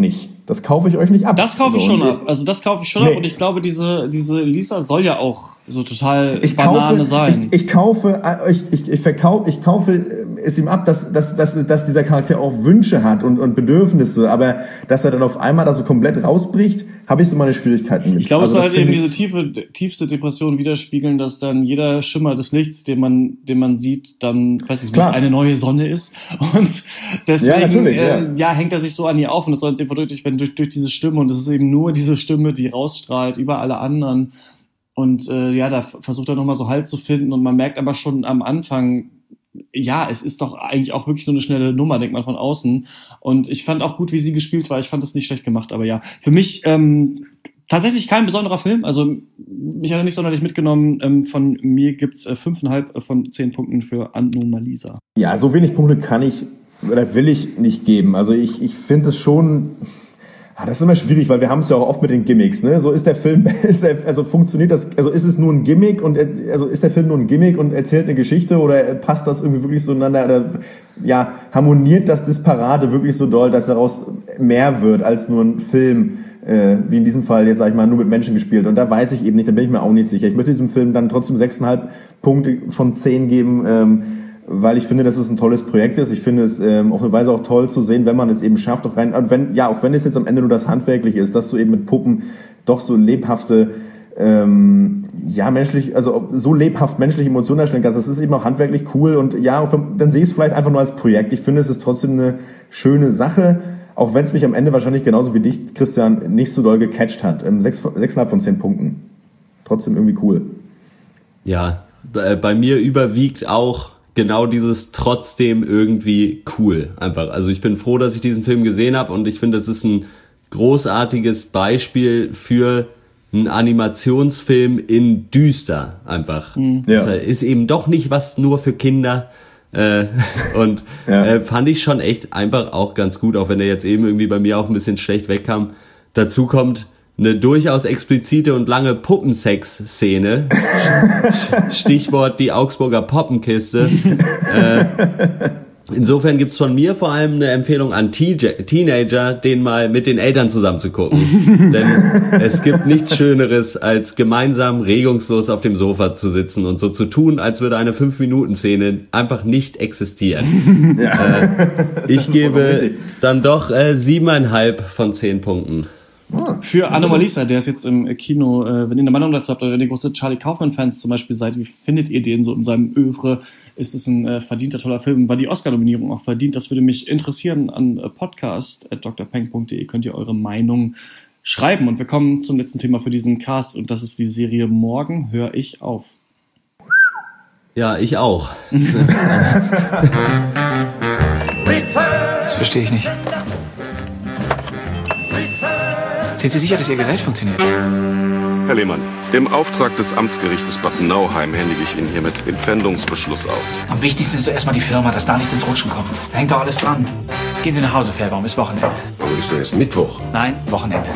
Das kaufe ich euch nicht ab. Das kaufe ich so, schon ab. Also das kaufe ich schon nee. ab. Und ich glaube, diese, diese Lisa soll ja auch so total ich Banane kaufe, sein. Ich, ich kaufe, ich, ich, ich verkaufe, ich kaufe es ihm ab, dass, dass, dass, dass dieser Charakter auch Wünsche hat und, und Bedürfnisse. Aber dass er dann auf einmal da so komplett rausbricht, habe ich so meine Schwierigkeiten mit. Ich glaube, also es soll halt eben ich, diese tiefe, tiefste Depression widerspiegeln, dass dann jeder Schimmer des Lichts, den man, den man sieht, dann, weiß ich nicht, Klar. eine neue Sonne ist. Und deswegen, ja, natürlich, äh, ja. ja, hängt er sich so an ihr auf. Und das soll jetzt eben verdeutlicht werden durch, durch diese Stimme. Und es ist eben nur diese Stimme, die rausstrahlt über alle anderen. Und äh, ja, da versucht er nochmal so Halt zu finden. Und man merkt aber schon am Anfang, ja, es ist doch eigentlich auch wirklich nur eine schnelle Nummer, denkt man von außen. Und ich fand auch gut, wie sie gespielt war. Ich fand das nicht schlecht gemacht. Aber ja, für mich ähm, tatsächlich kein besonderer Film. Also mich hat er nicht sonderlich mitgenommen. Ähm, von mir gibt's äh, fünfeinhalb von zehn Punkten für Anomalisa. Ja, so wenig Punkte kann ich oder will ich nicht geben. Also ich, ich finde es schon... Ah, das ist immer schwierig, weil wir haben es ja auch oft mit den Gimmicks, ne? So ist der Film, ist der, also funktioniert das, also ist es nur ein Gimmick und also ist der Film nur ein Gimmick und erzählt eine Geschichte oder passt das irgendwie wirklich so ineinander oder ja, harmoniert das Disparate wirklich so doll, dass daraus mehr wird als nur ein Film, äh, wie in diesem Fall jetzt sag ich mal nur mit Menschen gespielt und da weiß ich eben nicht, da bin ich mir auch nicht sicher. Ich möchte diesem Film dann trotzdem sechseinhalb Punkte von zehn geben, ähm, weil ich finde, dass es ein tolles Projekt ist. Ich finde es ähm, auf eine Weise auch toll zu sehen, wenn man es eben schafft, auch rein, und wenn, ja, auch wenn es jetzt am Ende nur das Handwerkliche ist, dass du eben mit Puppen doch so lebhafte, ähm, ja, menschlich, also so lebhaft menschliche Emotionen erstellen kannst. Das ist eben auch handwerklich cool und ja, auch wenn, dann sehe ich es vielleicht einfach nur als Projekt. Ich finde, es ist trotzdem eine schöne Sache, auch wenn es mich am Ende wahrscheinlich genauso wie dich, Christian, nicht so doll gecatcht hat. Ähm, sechs, sechseinhalb von zehn Punkten. Trotzdem irgendwie cool. Ja, bei mir überwiegt auch genau dieses trotzdem irgendwie cool einfach. Also ich bin froh, dass ich diesen Film gesehen habe und ich finde, das ist ein großartiges Beispiel für einen Animationsfilm in düster einfach. Mhm. Ja. Das ist eben doch nicht was nur für Kinder äh, und ja. äh, fand ich schon echt einfach auch ganz gut, auch wenn er jetzt eben irgendwie bei mir auch ein bisschen schlecht wegkam. Dazu kommt eine durchaus explizite und lange Puppensex-Szene. Stichwort die Augsburger Poppenkiste. äh, insofern gibt's von mir vor allem eine Empfehlung an Teenager, den mal mit den Eltern zusammen zu gucken. Denn es gibt nichts Schöneres, als gemeinsam regungslos auf dem Sofa zu sitzen und so zu tun, als würde eine fünf Minuten Szene einfach nicht existieren. Ja. Äh, ich gebe dann doch äh, siebeneinhalb von zehn Punkten. Für Anomalisa, der ist jetzt im Kino, äh, wenn ihr eine Meinung dazu habt oder wenn ihr große Charlie Kaufman-Fans zum Beispiel seid, wie findet ihr den so in seinem Övre? Ist es ein äh, verdienter, toller Film? War die Oscar-Nominierung auch verdient? Das würde mich interessieren. An äh, podcast at d r peng punkt d e könnt ihr eure Meinung schreiben. Und wir kommen zum letzten Thema für diesen Cast und das ist die Serie Morgen höre ich auf. Ja, ich auch. Das verstehe ich nicht. Sind Sie sicher, dass Ihr Gerät funktioniert? Herr Lehmann, im Auftrag des Amtsgerichtes Bad Nauheim händige ich Ihnen hiermit den Pfändungsbeschluss aus. Am wichtigsten ist zuerst mal die Firma, dass da nichts ins Rutschen kommt. Da hängt doch alles dran. Gehen Sie nach Hause, Fairbaum, ist Wochenende. Aber ist doch erst Mittwoch. Nein, Wochenende.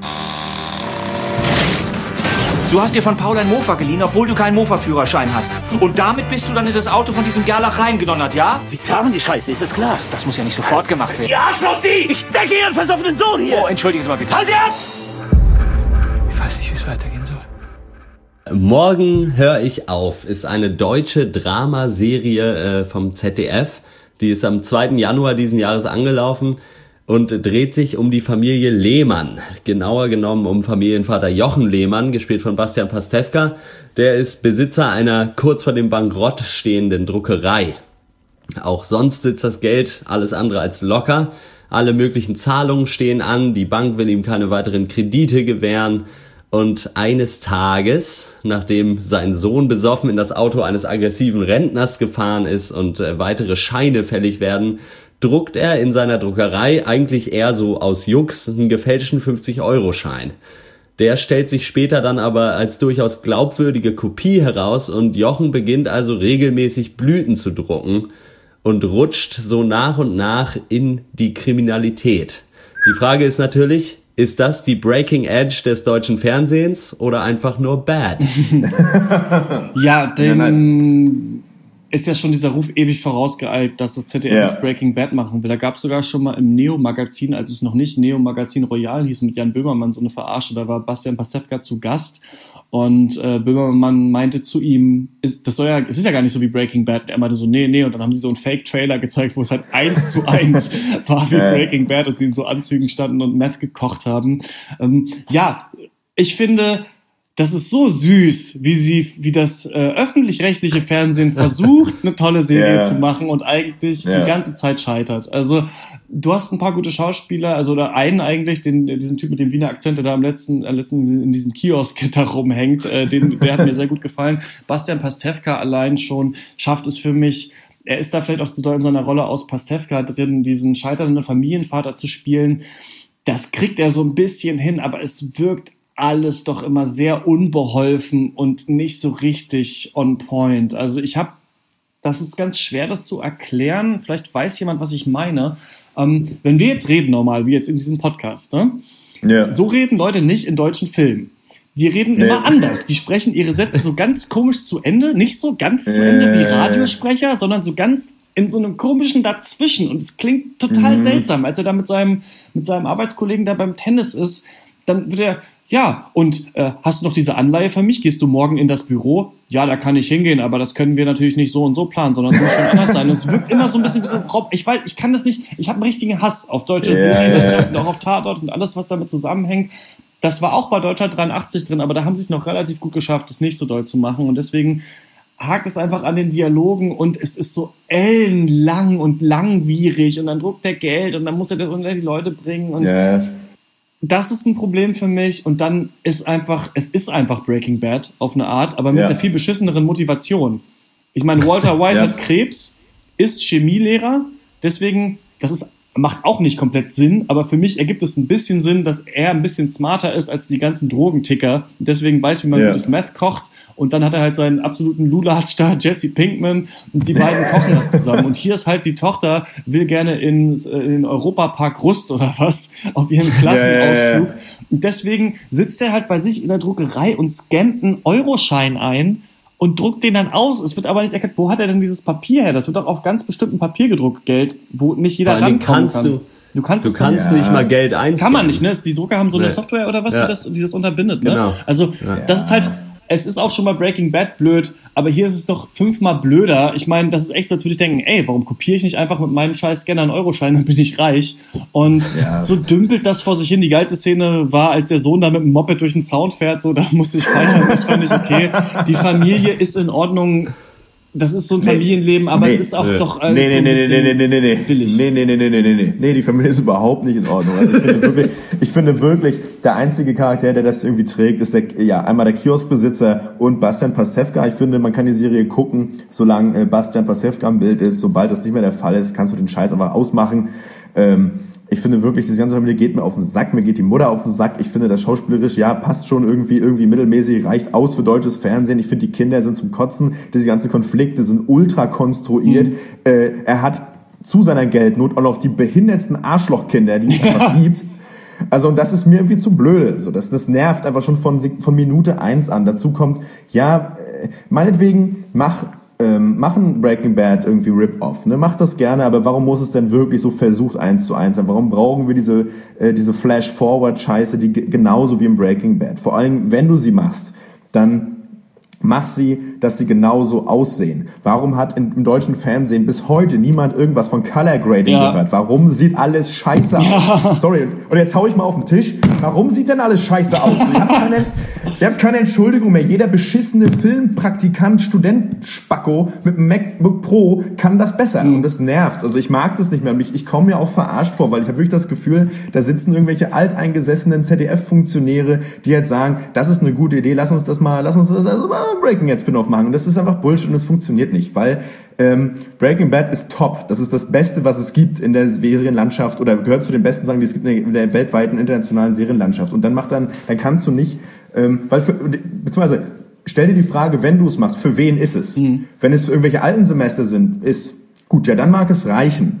Du hast dir von Paul ein Mofa geliehen, obwohl du keinen Mofa-Führerschein hast. Und damit bist du dann in das Auto von diesem Gerlach reingedonnert, ja? Sie zahlen die Scheiße, ist das klar? Das muss ja nicht sofort gemacht werden. Sie Arschloch, Sie! Ich decke Ihren versoffenen Sohn hier! Oh, entschuldigen Sie mal bitte. Halt Sie ab! Ich weiß nicht, wie es weitergehen soll. Morgen höre ich auf ist eine deutsche Dramaserie äh, vom Z D F. Die ist am zweiten Januar diesen Jahres angelaufen und dreht sich um die Familie Lehmann. Genauer genommen um Familienvater Jochen Lehmann, gespielt von Bastian Pastewka. Der ist Besitzer einer kurz vor dem Bankrott stehenden Druckerei. Auch sonst sitzt das Geld alles andere als locker. Alle möglichen Zahlungen stehen an, die Bank will ihm keine weiteren Kredite gewähren. Und eines Tages, nachdem sein Sohn besoffen in das Auto eines aggressiven Rentners gefahren ist und äh, weitere Scheine fällig werden, druckt er in seiner Druckerei eigentlich eher so aus Jux einen gefälschten fünfzig-Euro-Schein. Der stellt sich später dann aber als durchaus glaubwürdige Kopie heraus und Jochen beginnt also regelmäßig Blüten zu drucken und rutscht so nach und nach in die Kriminalität. Die Frage ist natürlich, ist das die Breaking Edge des deutschen Fernsehens oder einfach nur bad? Ja, den, ist ja schon dieser Ruf ewig vorausgeeilt, dass das Z D F Ja. jetzt Breaking Bad machen will. Da gab es sogar schon mal im Neo-Magazin, als es noch nicht Neo-Magazin Royal hieß, mit Jan Böhmermann so eine Verarsche, da war Bastian Pastewka zu Gast und äh, Böhmermann meinte zu ihm, ist, das soll ja, es ist ja gar nicht so wie Breaking Bad. Er meinte so, nee, nee, und dann haben sie so einen Fake-Trailer gezeigt, wo es halt eins zu eins war wie Ja. Breaking Bad und sie in so Anzügen standen und Meth gekocht haben. Ähm, ja, ich finde, das ist so süß, wie sie, wie das äh, öffentlich-rechtliche Fernsehen versucht, eine tolle Serie Ja. zu machen und eigentlich Ja. die ganze Zeit scheitert. Also du hast ein paar gute Schauspieler, also oder einen eigentlich, den diesen Typ mit dem Wiener Akzent, der da am letzten, äh, letzten in diesem Kiosk da rumhängt, äh, den, der hat mir sehr gut gefallen. Bastian Pastewka allein schon schafft es für mich. Er ist da vielleicht auch zu doll in seiner Rolle aus Pastewka drin, diesen scheiternden Familienvater zu spielen. Das kriegt er so ein bisschen hin, aber es wirkt alles doch immer sehr unbeholfen und nicht so richtig on point. Also ich habe, das ist ganz schwer, das zu erklären. Vielleicht weiß jemand, was ich meine. Ähm, wenn wir jetzt reden normal, wie jetzt in diesem Podcast, ne? Ja. So reden Leute nicht in deutschen Filmen. Die reden Nee. immer anders. Die sprechen ihre Sätze so ganz komisch zu Ende. Nicht so ganz zu Ende wie Äh. Radiosprecher, sondern so ganz in so einem komischen Dazwischen. Und es klingt total Mhm. seltsam. Als er da mit seinem, mit seinem Arbeitskollegen da beim Tennis ist, dann wird er, ja, und äh, hast du noch diese Anleihe für mich? Gehst du morgen in das Büro? Ja, da kann ich hingehen, aber das können wir natürlich nicht so und so planen, sondern es muss schon anders sein. Und es wirkt immer so ein bisschen wie so Raub. Ich weiß, ich kann das nicht, ich habe einen richtigen Hass auf deutsche Ja, Serien ja, ja. und auch auf Tatort und alles, was damit zusammenhängt. Das war auch bei Deutschland dreiundachtzig drin, aber da haben sie es noch relativ gut geschafft, das nicht so doll zu machen. Und deswegen hakt es einfach an den Dialogen und es ist so ellenlang und langwierig und dann druckt der Geld und dann muss er das unter die Leute bringen und Ja. das ist ein Problem für mich und dann ist einfach, es ist einfach Breaking Bad auf eine Art, aber mit Ja. einer viel beschisseneren Motivation. Ich meine, Walter White Ja. hat Krebs, ist Chemielehrer, deswegen, das ist, macht auch nicht komplett Sinn, aber für mich ergibt es ein bisschen Sinn, dass er ein bisschen smarter ist als die ganzen Drogenticker und deswegen weiß, wie man Ja. gutes Meth kocht und dann hat er halt seinen absoluten Lulatsch da, Jesse Pinkman und die beiden kochen das zusammen und hier ist halt die Tochter, will gerne in, in den Europapark Rust oder was, auf ihren Klassenausflug Ja, ja, und deswegen sitzt er halt bei sich in der Druckerei und scannt einen Euroschein ein und druckt den dann aus. Es wird aber nicht erkannt, wo hat er denn dieses Papier her? Das wird doch auf ganz bestimmtem Papier gedruckt, Geld, wo nicht jeder Vor allen Dingen rankommen kannst kann. du- du kannst, Du es kannst dann, nicht mal Geld einscannen. kann man nicht, ne? Die Drucker haben so eine Nee. Software oder was, Ja. die, das, die das unterbindet, ne? Genau. Also, das ist halt, es ist auch schon mal Breaking Bad blöd, aber hier ist es doch fünfmal blöder. Ich meine, das ist echt so, als würde ich denken, ey, warum kopiere ich nicht einfach mit meinem scheiß Scanner einen Euroschein, dann bin ich reich. Und Ja. so dümpelt das vor sich hin. Die geilste Szene war, als der Sohn da mit dem Moped durch den Zaun fährt, so, da musste ich feiern, das fand ich okay. Die Familie ist in Ordnung. Das ist so ein Familienleben, aber Nee. es ist auch Nee. doch alles Nee, so nee, ein nee, bisschen nee, nee, nee, nee, billig. nee, nee, nee, nee, nee, nee, nee, nee, die Familie ist überhaupt nicht in Ordnung. Also ich finde wirklich, ich finde wirklich, der einzige Charakter, der das irgendwie trägt, ist der, ja, einmal der Kioskbesitzer und Bastian Pastewka. Ich finde, man kann die Serie gucken, solange äh, Bastian Pastewka im Bild ist. Sobald das nicht mehr der Fall ist, kannst du den Scheiß einfach ausmachen. Ähm, Ich finde wirklich, diese ganze Familie geht mir auf den Sack, mir geht die Mutter auf den Sack. Ich finde, das schauspielerisch, ja, passt schon irgendwie, irgendwie mittelmäßig, reicht aus für deutsches Fernsehen. Ich finde, die Kinder sind zum Kotzen. Diese ganzen Konflikte sind ultra konstruiert. Mhm. Äh, er hat zu seiner Geldnot auch noch die behindertsten Arschlochkinder, die es einfach gibt. Also, und das ist mir irgendwie zu blöde. So, das, das nervt einfach schon von, von Minute eins an. Dazu kommt, ja, äh, meinetwegen, mach, Ähm, machen Breaking Bad irgendwie Rip-Off, ne? Macht das gerne, aber warum muss es denn wirklich so versucht eins zu eins sein? Warum brauchen wir diese, äh, diese Flash-Forward-Scheiße, die g- genauso wie im Breaking Bad? Vor allem, wenn du sie machst, dann mach sie, dass sie genauso aussehen. Warum hat in, im deutschen Fernsehen bis heute niemand irgendwas von Color Grading Ja. gehört? Warum sieht alles scheiße aus? Sorry, und jetzt hau ich mal auf den Tisch. Warum sieht denn alles scheiße aus? Ihr habt keine, ihr habt keine Entschuldigung mehr. Jeder beschissene Filmpraktikant, Student, Spacko mit einem MacBook Pro kann das besser. Und das nervt. Also ich mag das nicht mehr. Ich, ich komme mir auch verarscht vor, weil ich habe wirklich das Gefühl, da sitzen irgendwelche alteingesessenen Z D F-Funktionäre, die jetzt sagen, das ist eine gute Idee, lass uns das mal, lass uns das also mal Breaking Bad Spin-off machen. Und das ist einfach Bullshit und es funktioniert nicht, weil ähm, Breaking Bad ist top. Das ist das Beste, was es gibt in der Serienlandschaft oder gehört zu den besten Sachen, die es gibt in der weltweiten internationalen Serienlandschaft. Und dann macht dann, dann kannst du nicht, ähm, weil für, beziehungsweise stell dir die Frage, wenn du es machst, für wen ist es? Mhm. Wenn es für irgendwelche alten Semester sind, ist gut, ja, dann mag es reichen.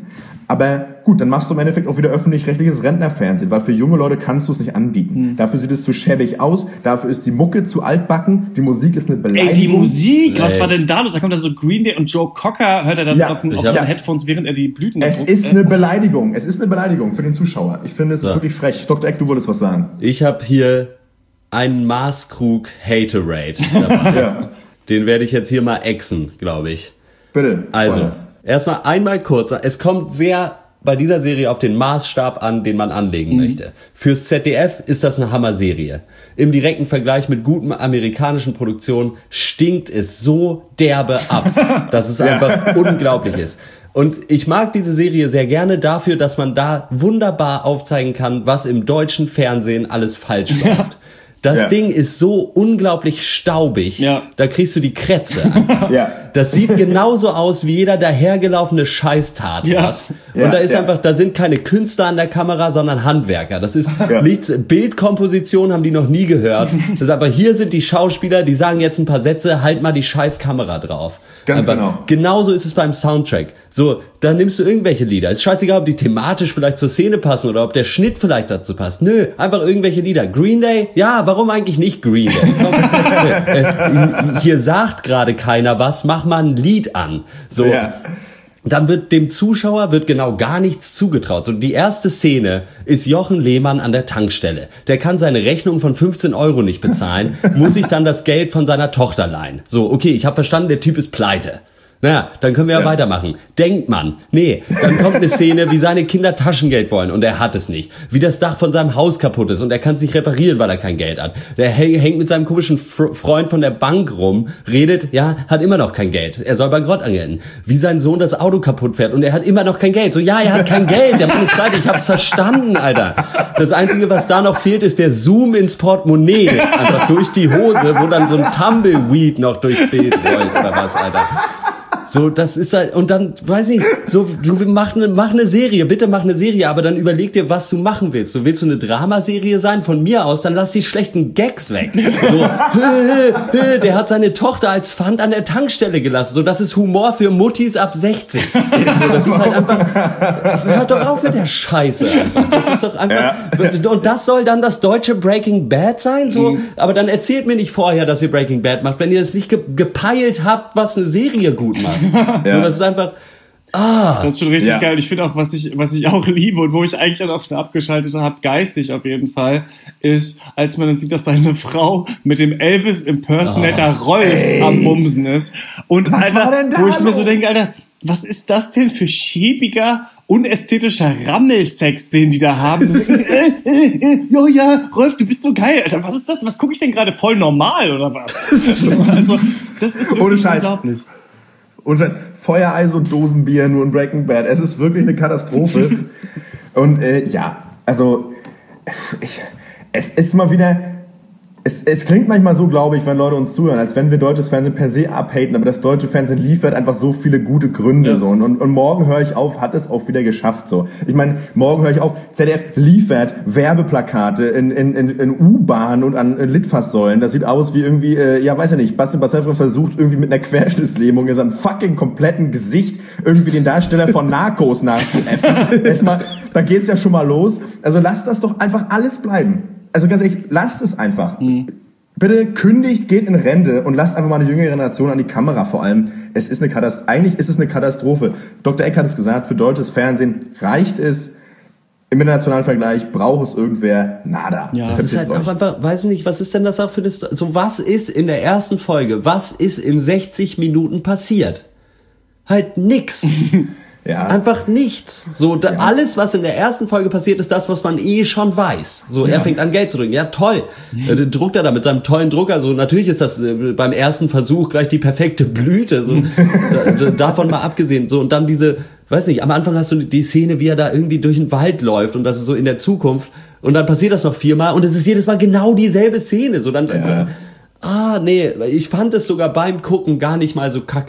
Aber gut, dann machst du im Endeffekt auch wieder öffentlich-rechtliches Rentnerfernsehen, weil für junge Leute kannst du es nicht anbieten. Mhm. Dafür sieht es zu schäbig aus, dafür ist die Mucke zu altbacken, die Musik ist eine Beleidigung. Ey, die Musik, Ey. was war denn da los? Da kommt dann so Green Day und Joe Cocker, hört er dann ja, auf, auf seinen Headphones, während er die Blüten Es druckt. ist eine Beleidigung, es ist eine Beleidigung für den Zuschauer. Ich finde, es ist ja. wirklich frech. Doktor Eck, du wolltest was sagen. Ich habe hier einen Maßkrug Haterade dabei. ja. Den werde ich jetzt hier mal exen, glaube ich. Bitte. Also, Freunde. Erstmal einmal kurz, es kommt sehr bei dieser Serie auf den Maßstab an, den man anlegen mhm. möchte. Fürs Z D F ist das eine Hammerserie. Im direkten Vergleich mit guten amerikanischen Produktionen stinkt es so derbe ab, dass es einfach unglaublich ist. Und ich mag diese Serie sehr gerne dafür, dass man da wunderbar aufzeigen kann, was im deutschen Fernsehen alles falsch läuft. Das ja. Ding ist so unglaublich staubig, ja. da kriegst du die Krätze. ja. Das sieht genauso aus wie jeder dahergelaufene Scheißtat. Ja. Und ja, da ist ja. einfach, da sind keine Künstler an der Kamera, sondern Handwerker. Das ist ja. nichts, Bildkomposition haben die noch nie gehört. Das ist einfach, hier sind die Schauspieler, die sagen jetzt ein paar Sätze, halt mal die Scheißkamera drauf. Ganz einfach, genau. Genauso ist es beim Soundtrack. So, da nimmst du irgendwelche Lieder. Ist scheißegal, ob die thematisch vielleicht zur Szene passen oder ob der Schnitt vielleicht dazu passt. Nö, einfach irgendwelche Lieder. Green Day? Ja, warum eigentlich nicht Green Day? Komm, äh, hier sagt gerade keiner was, mach mal ein Lied an. So. Ja. Dann wird dem Zuschauer wird genau gar nichts zugetraut. So, die erste Szene ist Jochen Lehmann an der Tankstelle. Der kann seine Rechnung von fünfzehn Euro nicht bezahlen, muss sich dann das Geld von seiner Tochter leihen. So, okay, ich habe verstanden, der Typ ist pleite. Naja, dann können wir ja, ja weitermachen. Denkt man. Nee, dann kommt eine Szene, wie seine Kinder Taschengeld wollen und er hat es nicht. Wie das Dach von seinem Haus kaputt ist und er kann es nicht reparieren, weil er kein Geld hat. Der hängt mit seinem komischen Freund von der Bank rum, redet, ja, hat immer noch kein Geld. Er soll Bankrott angelten. Wie sein Sohn das Auto kaputt fährt und er hat immer noch kein Geld. So, ja, er hat kein Geld, der Mann ist pleite, ich hab's verstanden, Alter. Das Einzige, was da noch fehlt, ist der Zoom ins Portemonnaie. Einfach durch die Hose, wo dann so ein Tumbleweed noch durchs Bild rollt oder was, Alter. So, das ist halt, und dann, weiß ich, so, du mach eine, mach eine Serie, bitte mach eine Serie, aber dann überleg dir, was du machen willst. So, willst du eine Dramaserie sein? Von mir aus, dann lass die schlechten Gags weg. So, hö, hö, der hat seine Tochter als Pfand an der Tankstelle gelassen. So, das ist Humor für Muttis ab sechzig. So, das ist halt einfach, hört doch auf mit der Scheiße einfach. Das ist doch einfach, ja. Und das soll dann das deutsche Breaking Bad sein? So, mhm. Aber dann erzählt mir nicht vorher, dass ihr Breaking Bad macht, wenn ihr es nicht ge- gepeilt habt, was eine Serie gut macht. Ja. So, das ist einfach, ah. Das ist schon richtig ja. geil. Ich finde auch, was ich, was ich auch liebe und wo ich eigentlich dann auch schon abgeschaltet habe, geistig auf jeden Fall, ist, als man dann sieht, dass seine Frau mit dem Elvis-Impersonator oh, Rolf ey. am Bumsen ist. Und was Alter, war denn da wo ich mir los? so denke, Alter, was ist das denn für schäbiger, unästhetischer Rammelsex, den die da haben? äh, äh, äh, jo, ja, Rolf, du bist so geil. Alter, was ist das? Was gucke ich denn gerade? Voll normal, oder was? Also, das ist wirklich ohne Scheiß. unglaublich. Und Scheiß, Feuereis und Dosenbier nur in Breaking Bad. Es ist wirklich eine Katastrophe. Und äh, ja, also ich, es ist mal wieder, es, es klingt manchmal so, glaube ich, wenn Leute uns zuhören, als wenn wir deutsches Fernsehen per se abhaten, aber das deutsche Fernsehen liefert einfach so viele gute Gründe. Ja. So. Und, und morgen höre ich auf, hat es auch wieder geschafft. So. Ich meine, morgen höre ich auf, Z D F liefert Werbeplakate in, in, in, in U-Bahn und an Litfaßsäulen. Das sieht aus wie irgendwie, äh, ja weiß ja nicht, Bastian Pastewka versucht irgendwie mit einer Querschnittslähmung in seinem fucking kompletten Gesicht irgendwie den Darsteller von Narcos nachzuäffen. Erstmal, da geht's ja schon mal los. Also lasst das doch einfach alles bleiben. Also ganz ehrlich, lasst es einfach. Mhm. Bitte kündigt, geht in Rente und lasst einfach mal eine jüngere Generation an die Kamera vor allem. Es ist eine Katastrophe. Eigentlich ist es eine Katastrophe. Doktor Eck hat es gesagt, für deutsches Fernsehen reicht es. Im internationalen Vergleich braucht es irgendwer nada. Ja. Das ist halt auch einfach, weiß ich nicht, was ist denn das auch für das, so was ist in der ersten Folge, was ist in sechzig Minuten passiert? Halt nix. Ja. Einfach nichts. So, da, ja. Alles, was in der ersten Folge passiert, ist das, was man eh schon weiß. So, er ja. fängt an, Geld zu drücken. Ja, toll. Mhm. Äh, druckt er da mit seinem tollen Drucker. So, natürlich ist das äh, beim ersten Versuch gleich die perfekte Blüte. So, da, davon mal abgesehen. So, und dann diese, weiß nicht, am Anfang hast du die Szene, wie er da irgendwie durch den Wald läuft und das ist so in der Zukunft. Und dann passiert das noch viermal und es ist jedes Mal genau dieselbe Szene. So, dann, ja. ah, nee, ich fand es sogar beim Gucken gar nicht mal so kacke.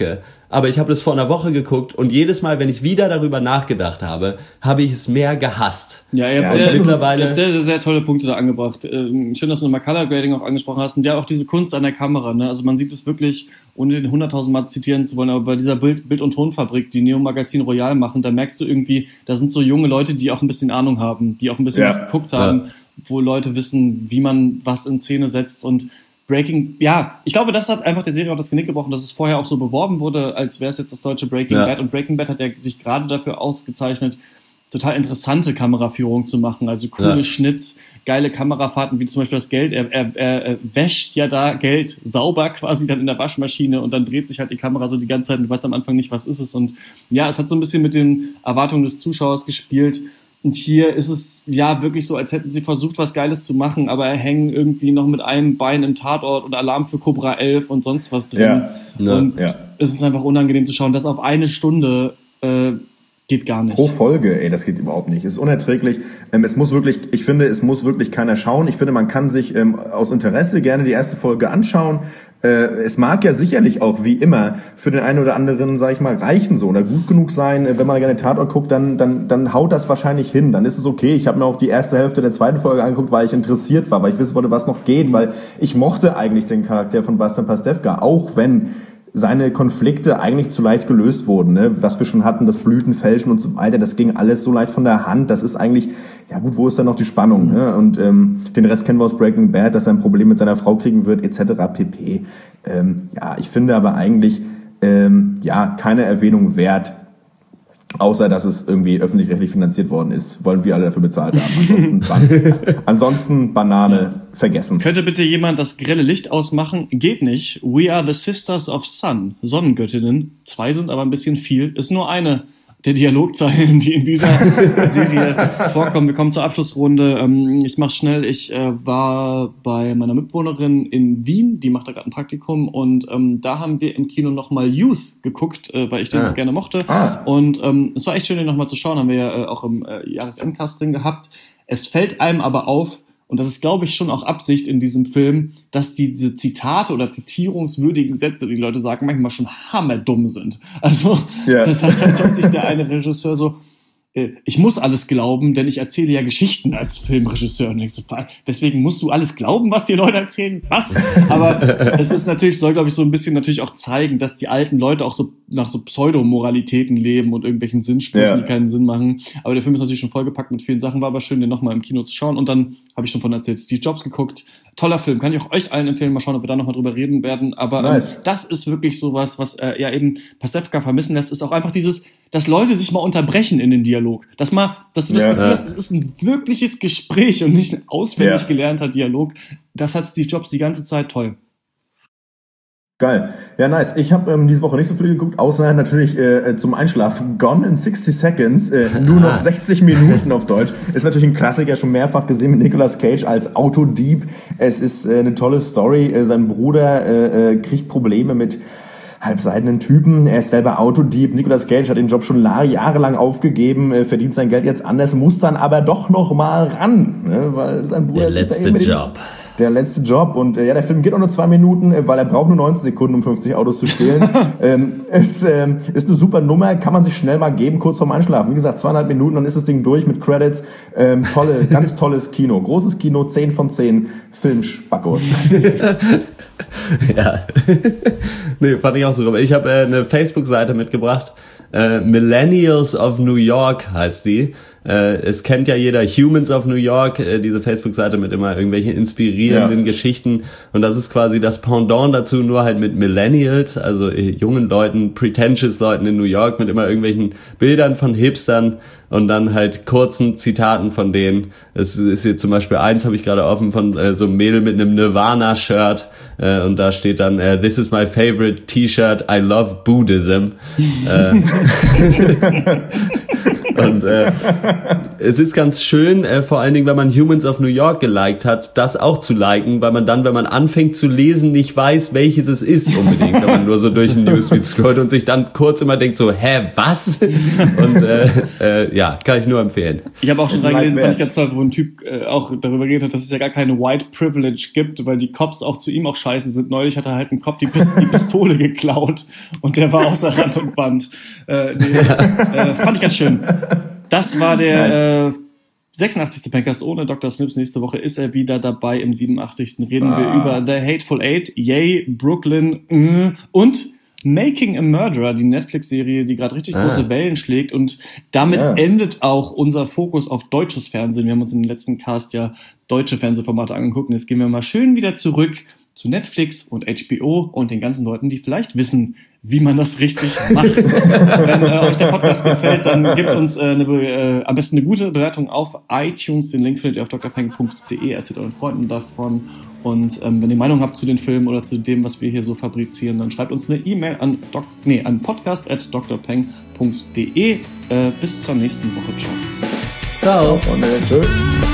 aber ich habe das vor einer Woche geguckt und jedes Mal, wenn ich wieder darüber nachgedacht habe, habe ich es mehr gehasst. Ja, ihr habt, ja, sehr, mittlerweile ihr habt sehr, sehr, sehr tolle Punkte da angebracht. Ähm, schön, dass du nochmal Color Grading auch angesprochen hast und ja auch diese Kunst an der Kamera. Ne? Also man sieht es wirklich, ohne den hunderttausend Mal zitieren zu wollen, aber bei dieser Bild-, Bild- und Tonfabrik, die Neo Magazin Royal machen, da merkst du irgendwie, da sind so junge Leute, die auch ein bisschen Ahnung haben, die auch ein bisschen ja. was geguckt haben, ja. wo Leute wissen, wie man was in Szene setzt und Breaking, ja, ich glaube, das hat einfach der Serie auch das Genick gebrochen, dass es vorher auch so beworben wurde, als wäre es jetzt das deutsche Breaking ja. Bad. Und Breaking Bad hat ja sich gerade dafür ausgezeichnet, total interessante Kameraführung zu machen. Also coole ja. Schnitts, geile Kamerafahrten, wie zum Beispiel das Geld. Er, er, er wäscht ja da Geld sauber quasi dann in der Waschmaschine und dann dreht sich halt die Kamera so die ganze Zeit und du weißt am Anfang nicht, was ist es. Und ja, es hat so ein bisschen mit den Erwartungen des Zuschauers gespielt. Und hier ist es ja wirklich so, als hätten sie versucht, was Geiles zu machen, aber hängen irgendwie noch mit einem Bein im Tatort und Alarm für Cobra elf und sonst was drin. Ja. Ja. Und ja. es ist einfach unangenehm zu schauen. Das auf eine Stunde äh, geht gar nicht. Pro Folge, ey, das geht überhaupt nicht. Es ist unerträglich. Ähm, es muss wirklich, ich finde, es muss wirklich keiner schauen. Ich finde, man kann sich ähm, aus Interesse gerne die erste Folge anschauen. Äh, es mag ja sicherlich auch, wie immer, für den einen oder anderen, sag ich mal, reichen so oder gut genug sein. Wenn man gerne Tatort guckt, dann, dann, dann haut das wahrscheinlich hin. Dann ist es okay. Ich habe mir auch die erste Hälfte der zweiten Folge angeguckt, weil ich interessiert war, weil ich wissen wollte, was noch geht, weil ich mochte eigentlich den Charakter von Bastian Pastewka, auch wenn seine Konflikte eigentlich zu leicht gelöst wurden, ne? Was wir schon hatten, das Blütenfälschen und so weiter, das ging alles so leicht von der Hand. Das ist eigentlich, ja gut, wo ist da noch die Spannung? Ne? Und ähm, den Rest kennen wir aus Breaking Bad, dass er ein Problem mit seiner Frau kriegen wird, et cetera pp. Ähm, ja, ich finde aber eigentlich ähm, ja keine Erwähnung wert, außer dass es irgendwie öffentlich-rechtlich finanziert worden ist, wollen wir alle dafür bezahlt haben. Ansonsten, ban- ansonsten Banane ja. vergessen. Könnte bitte jemand das grelle Licht ausmachen? Geht nicht. We are the Sisters of Sun. Sonnengöttinnen. Zwei sind aber ein bisschen viel. Ist nur eine der Dialogzeilen, die in dieser Serie vorkommen. Wir kommen zur Abschlussrunde. Ich mach's schnell. Ich äh, war bei meiner Mitbewohnerin in Wien. Die macht da gerade ein Praktikum. Und ähm, da haben wir im Kino nochmal Youth geguckt, äh, weil ich den ja. so gerne mochte. Ah. Und ähm, es war echt schön, den nochmal zu schauen. Haben wir ja äh, auch im äh, Jahresendcast drin gehabt. Es fällt einem aber auf, und das ist, glaube ich, schon auch Absicht in diesem Film, dass diese Zitate oder zitierungswürdigen Sätze, die Leute sagen, manchmal schon hammerdumm sind. Also, yeah. das hat halt sich der eine Regisseur so, äh, ich muss alles glauben, denn ich erzähle ja Geschichten als Filmregisseur. Und ich so, deswegen musst du alles glauben, was die Leute erzählen? Was? Aber es ist natürlich, soll, glaube ich, so ein bisschen natürlich auch zeigen, dass die alten Leute auch so nach so Pseudomoralitäten leben und irgendwelchen Sinnsprüchen, yeah. die keinen Sinn machen. Aber der Film ist natürlich schon vollgepackt mit vielen Sachen, war aber schön, den nochmal im Kino zu schauen. Und dann habe ich schon von erzählt, Steve Jobs geguckt. Toller Film, kann ich auch euch allen empfehlen. Mal schauen, ob wir da nochmal drüber reden werden. Aber nice. ähm, das ist wirklich sowas, was äh, ja eben Pastewka vermissen lässt, ist auch einfach dieses, dass Leute sich mal unterbrechen in den Dialog. Dass mal, dass du das ja, Gefühl ja. hast, es ist ein wirkliches Gespräch und nicht ein auswendig ja. gelernter Dialog. Das hat Steve Jobs die ganze Zeit toll. Geil. Ja, nice. Ich habe ähm, diese Woche nicht so viel geguckt, außer natürlich äh, zum Einschlafen Gone in sixty Seconds, äh, nur noch sechzig Minuten auf Deutsch. Ist natürlich ein Klassiker, schon mehrfach gesehen mit Nicolas Cage als Autodieb. Es ist äh, eine tolle Story. Äh, sein Bruder äh, äh, kriegt Probleme mit halbseidenen Typen. Er ist selber Autodieb. Nicolas Cage hat den Job schon jahrelang aufgegeben, äh, verdient sein Geld jetzt anders, muss dann aber doch noch mal ran, ne, weil sein Bruder... Der letzte Job. Der letzte Job und äh, ja, der Film geht auch nur zwei Minuten, äh, weil er braucht nur neunzehn Sekunden, um fünfzig Autos zu stehlen. ähm, es ähm, ist eine super Nummer, kann man sich schnell mal geben, kurz vorm Einschlafen. Wie gesagt, zweieinhalb Minuten, dann ist das Ding durch mit Credits. Ähm, tolle, ganz tolles Kino. Großes Kino, zehn von zehn Filmspackos. Ja, nee, fand ich auch so. Ich habe äh, eine Facebook-Seite mitgebracht. Äh, Millennials of New York heißt die. Äh, es kennt ja jeder Humans of New York, äh, diese Facebook-Seite mit immer irgendwelchen inspirierenden ja. Geschichten. Und das ist quasi das Pendant dazu, nur halt mit Millennials, also äh, jungen Leuten, pretentious Leuten in New York, mit immer irgendwelchen Bildern von Hipstern und dann halt kurzen Zitaten von denen. Es ist hier zum Beispiel eins, habe ich gerade offen, von äh, so einem Mädel mit einem Nirvana-Shirt. Äh, und da steht dann, äh, this is my favorite T-Shirt, I love Buddhism. äh, Und äh, es ist ganz schön, äh, vor allen Dingen, wenn man Humans of New York geliked hat, das auch zu liken, weil man dann, wenn man anfängt zu lesen, nicht weiß, welches es ist unbedingt, wenn man nur so durch den Newsfeed scrollt und sich dann kurz immer denkt so, hä, was? Und äh, äh, ja, kann ich nur empfehlen. Ich habe auch schon reingelesen, fand ich ganz toll, wo ein Typ äh, auch darüber geredet hat, dass es ja gar keine White Privilege gibt, weil die Cops auch zu ihm auch scheiße sind. Neulich hat er halt ein Cop die, Pist- die Pistole geklaut und der war außer Rand und Band. Äh, nee, äh, fand ich ganz schön. Das war der nice. äh, sechsundachtzigste Pencast ohne Doktor Snips. Nächste Woche ist er wieder dabei. Im siebenundachtzigsten reden ah. wir über The Hateful Eight, Yay, Brooklyn äh, und Making a Murderer, die Netflix-Serie, die gerade richtig ah. große Wellen schlägt. Und damit ja. endet auch unser Fokus auf deutsches Fernsehen. Wir haben uns in den letzten Cast ja deutsche Fernsehformate angeguckt. Und jetzt gehen wir mal schön wieder zurück zu Netflix und H B O und den ganzen Leuten, die vielleicht wissen, wie man das richtig macht. Wenn äh, euch der Podcast gefällt, dann gebt uns äh, eine, äh, am besten eine gute Bewertung auf iTunes. Den Link findet ihr auf d r peng punkt d e. Erzählt euren Freunden davon. Und ähm, wenn ihr Meinung habt zu den Filmen oder zu dem, was wir hier so fabrizieren, dann schreibt uns eine E-Mail an, doc- nee, an podcast at d r peng punkt d e. Äh, bis zur nächsten Woche. Ciao. Ciao. Und, äh, tschö.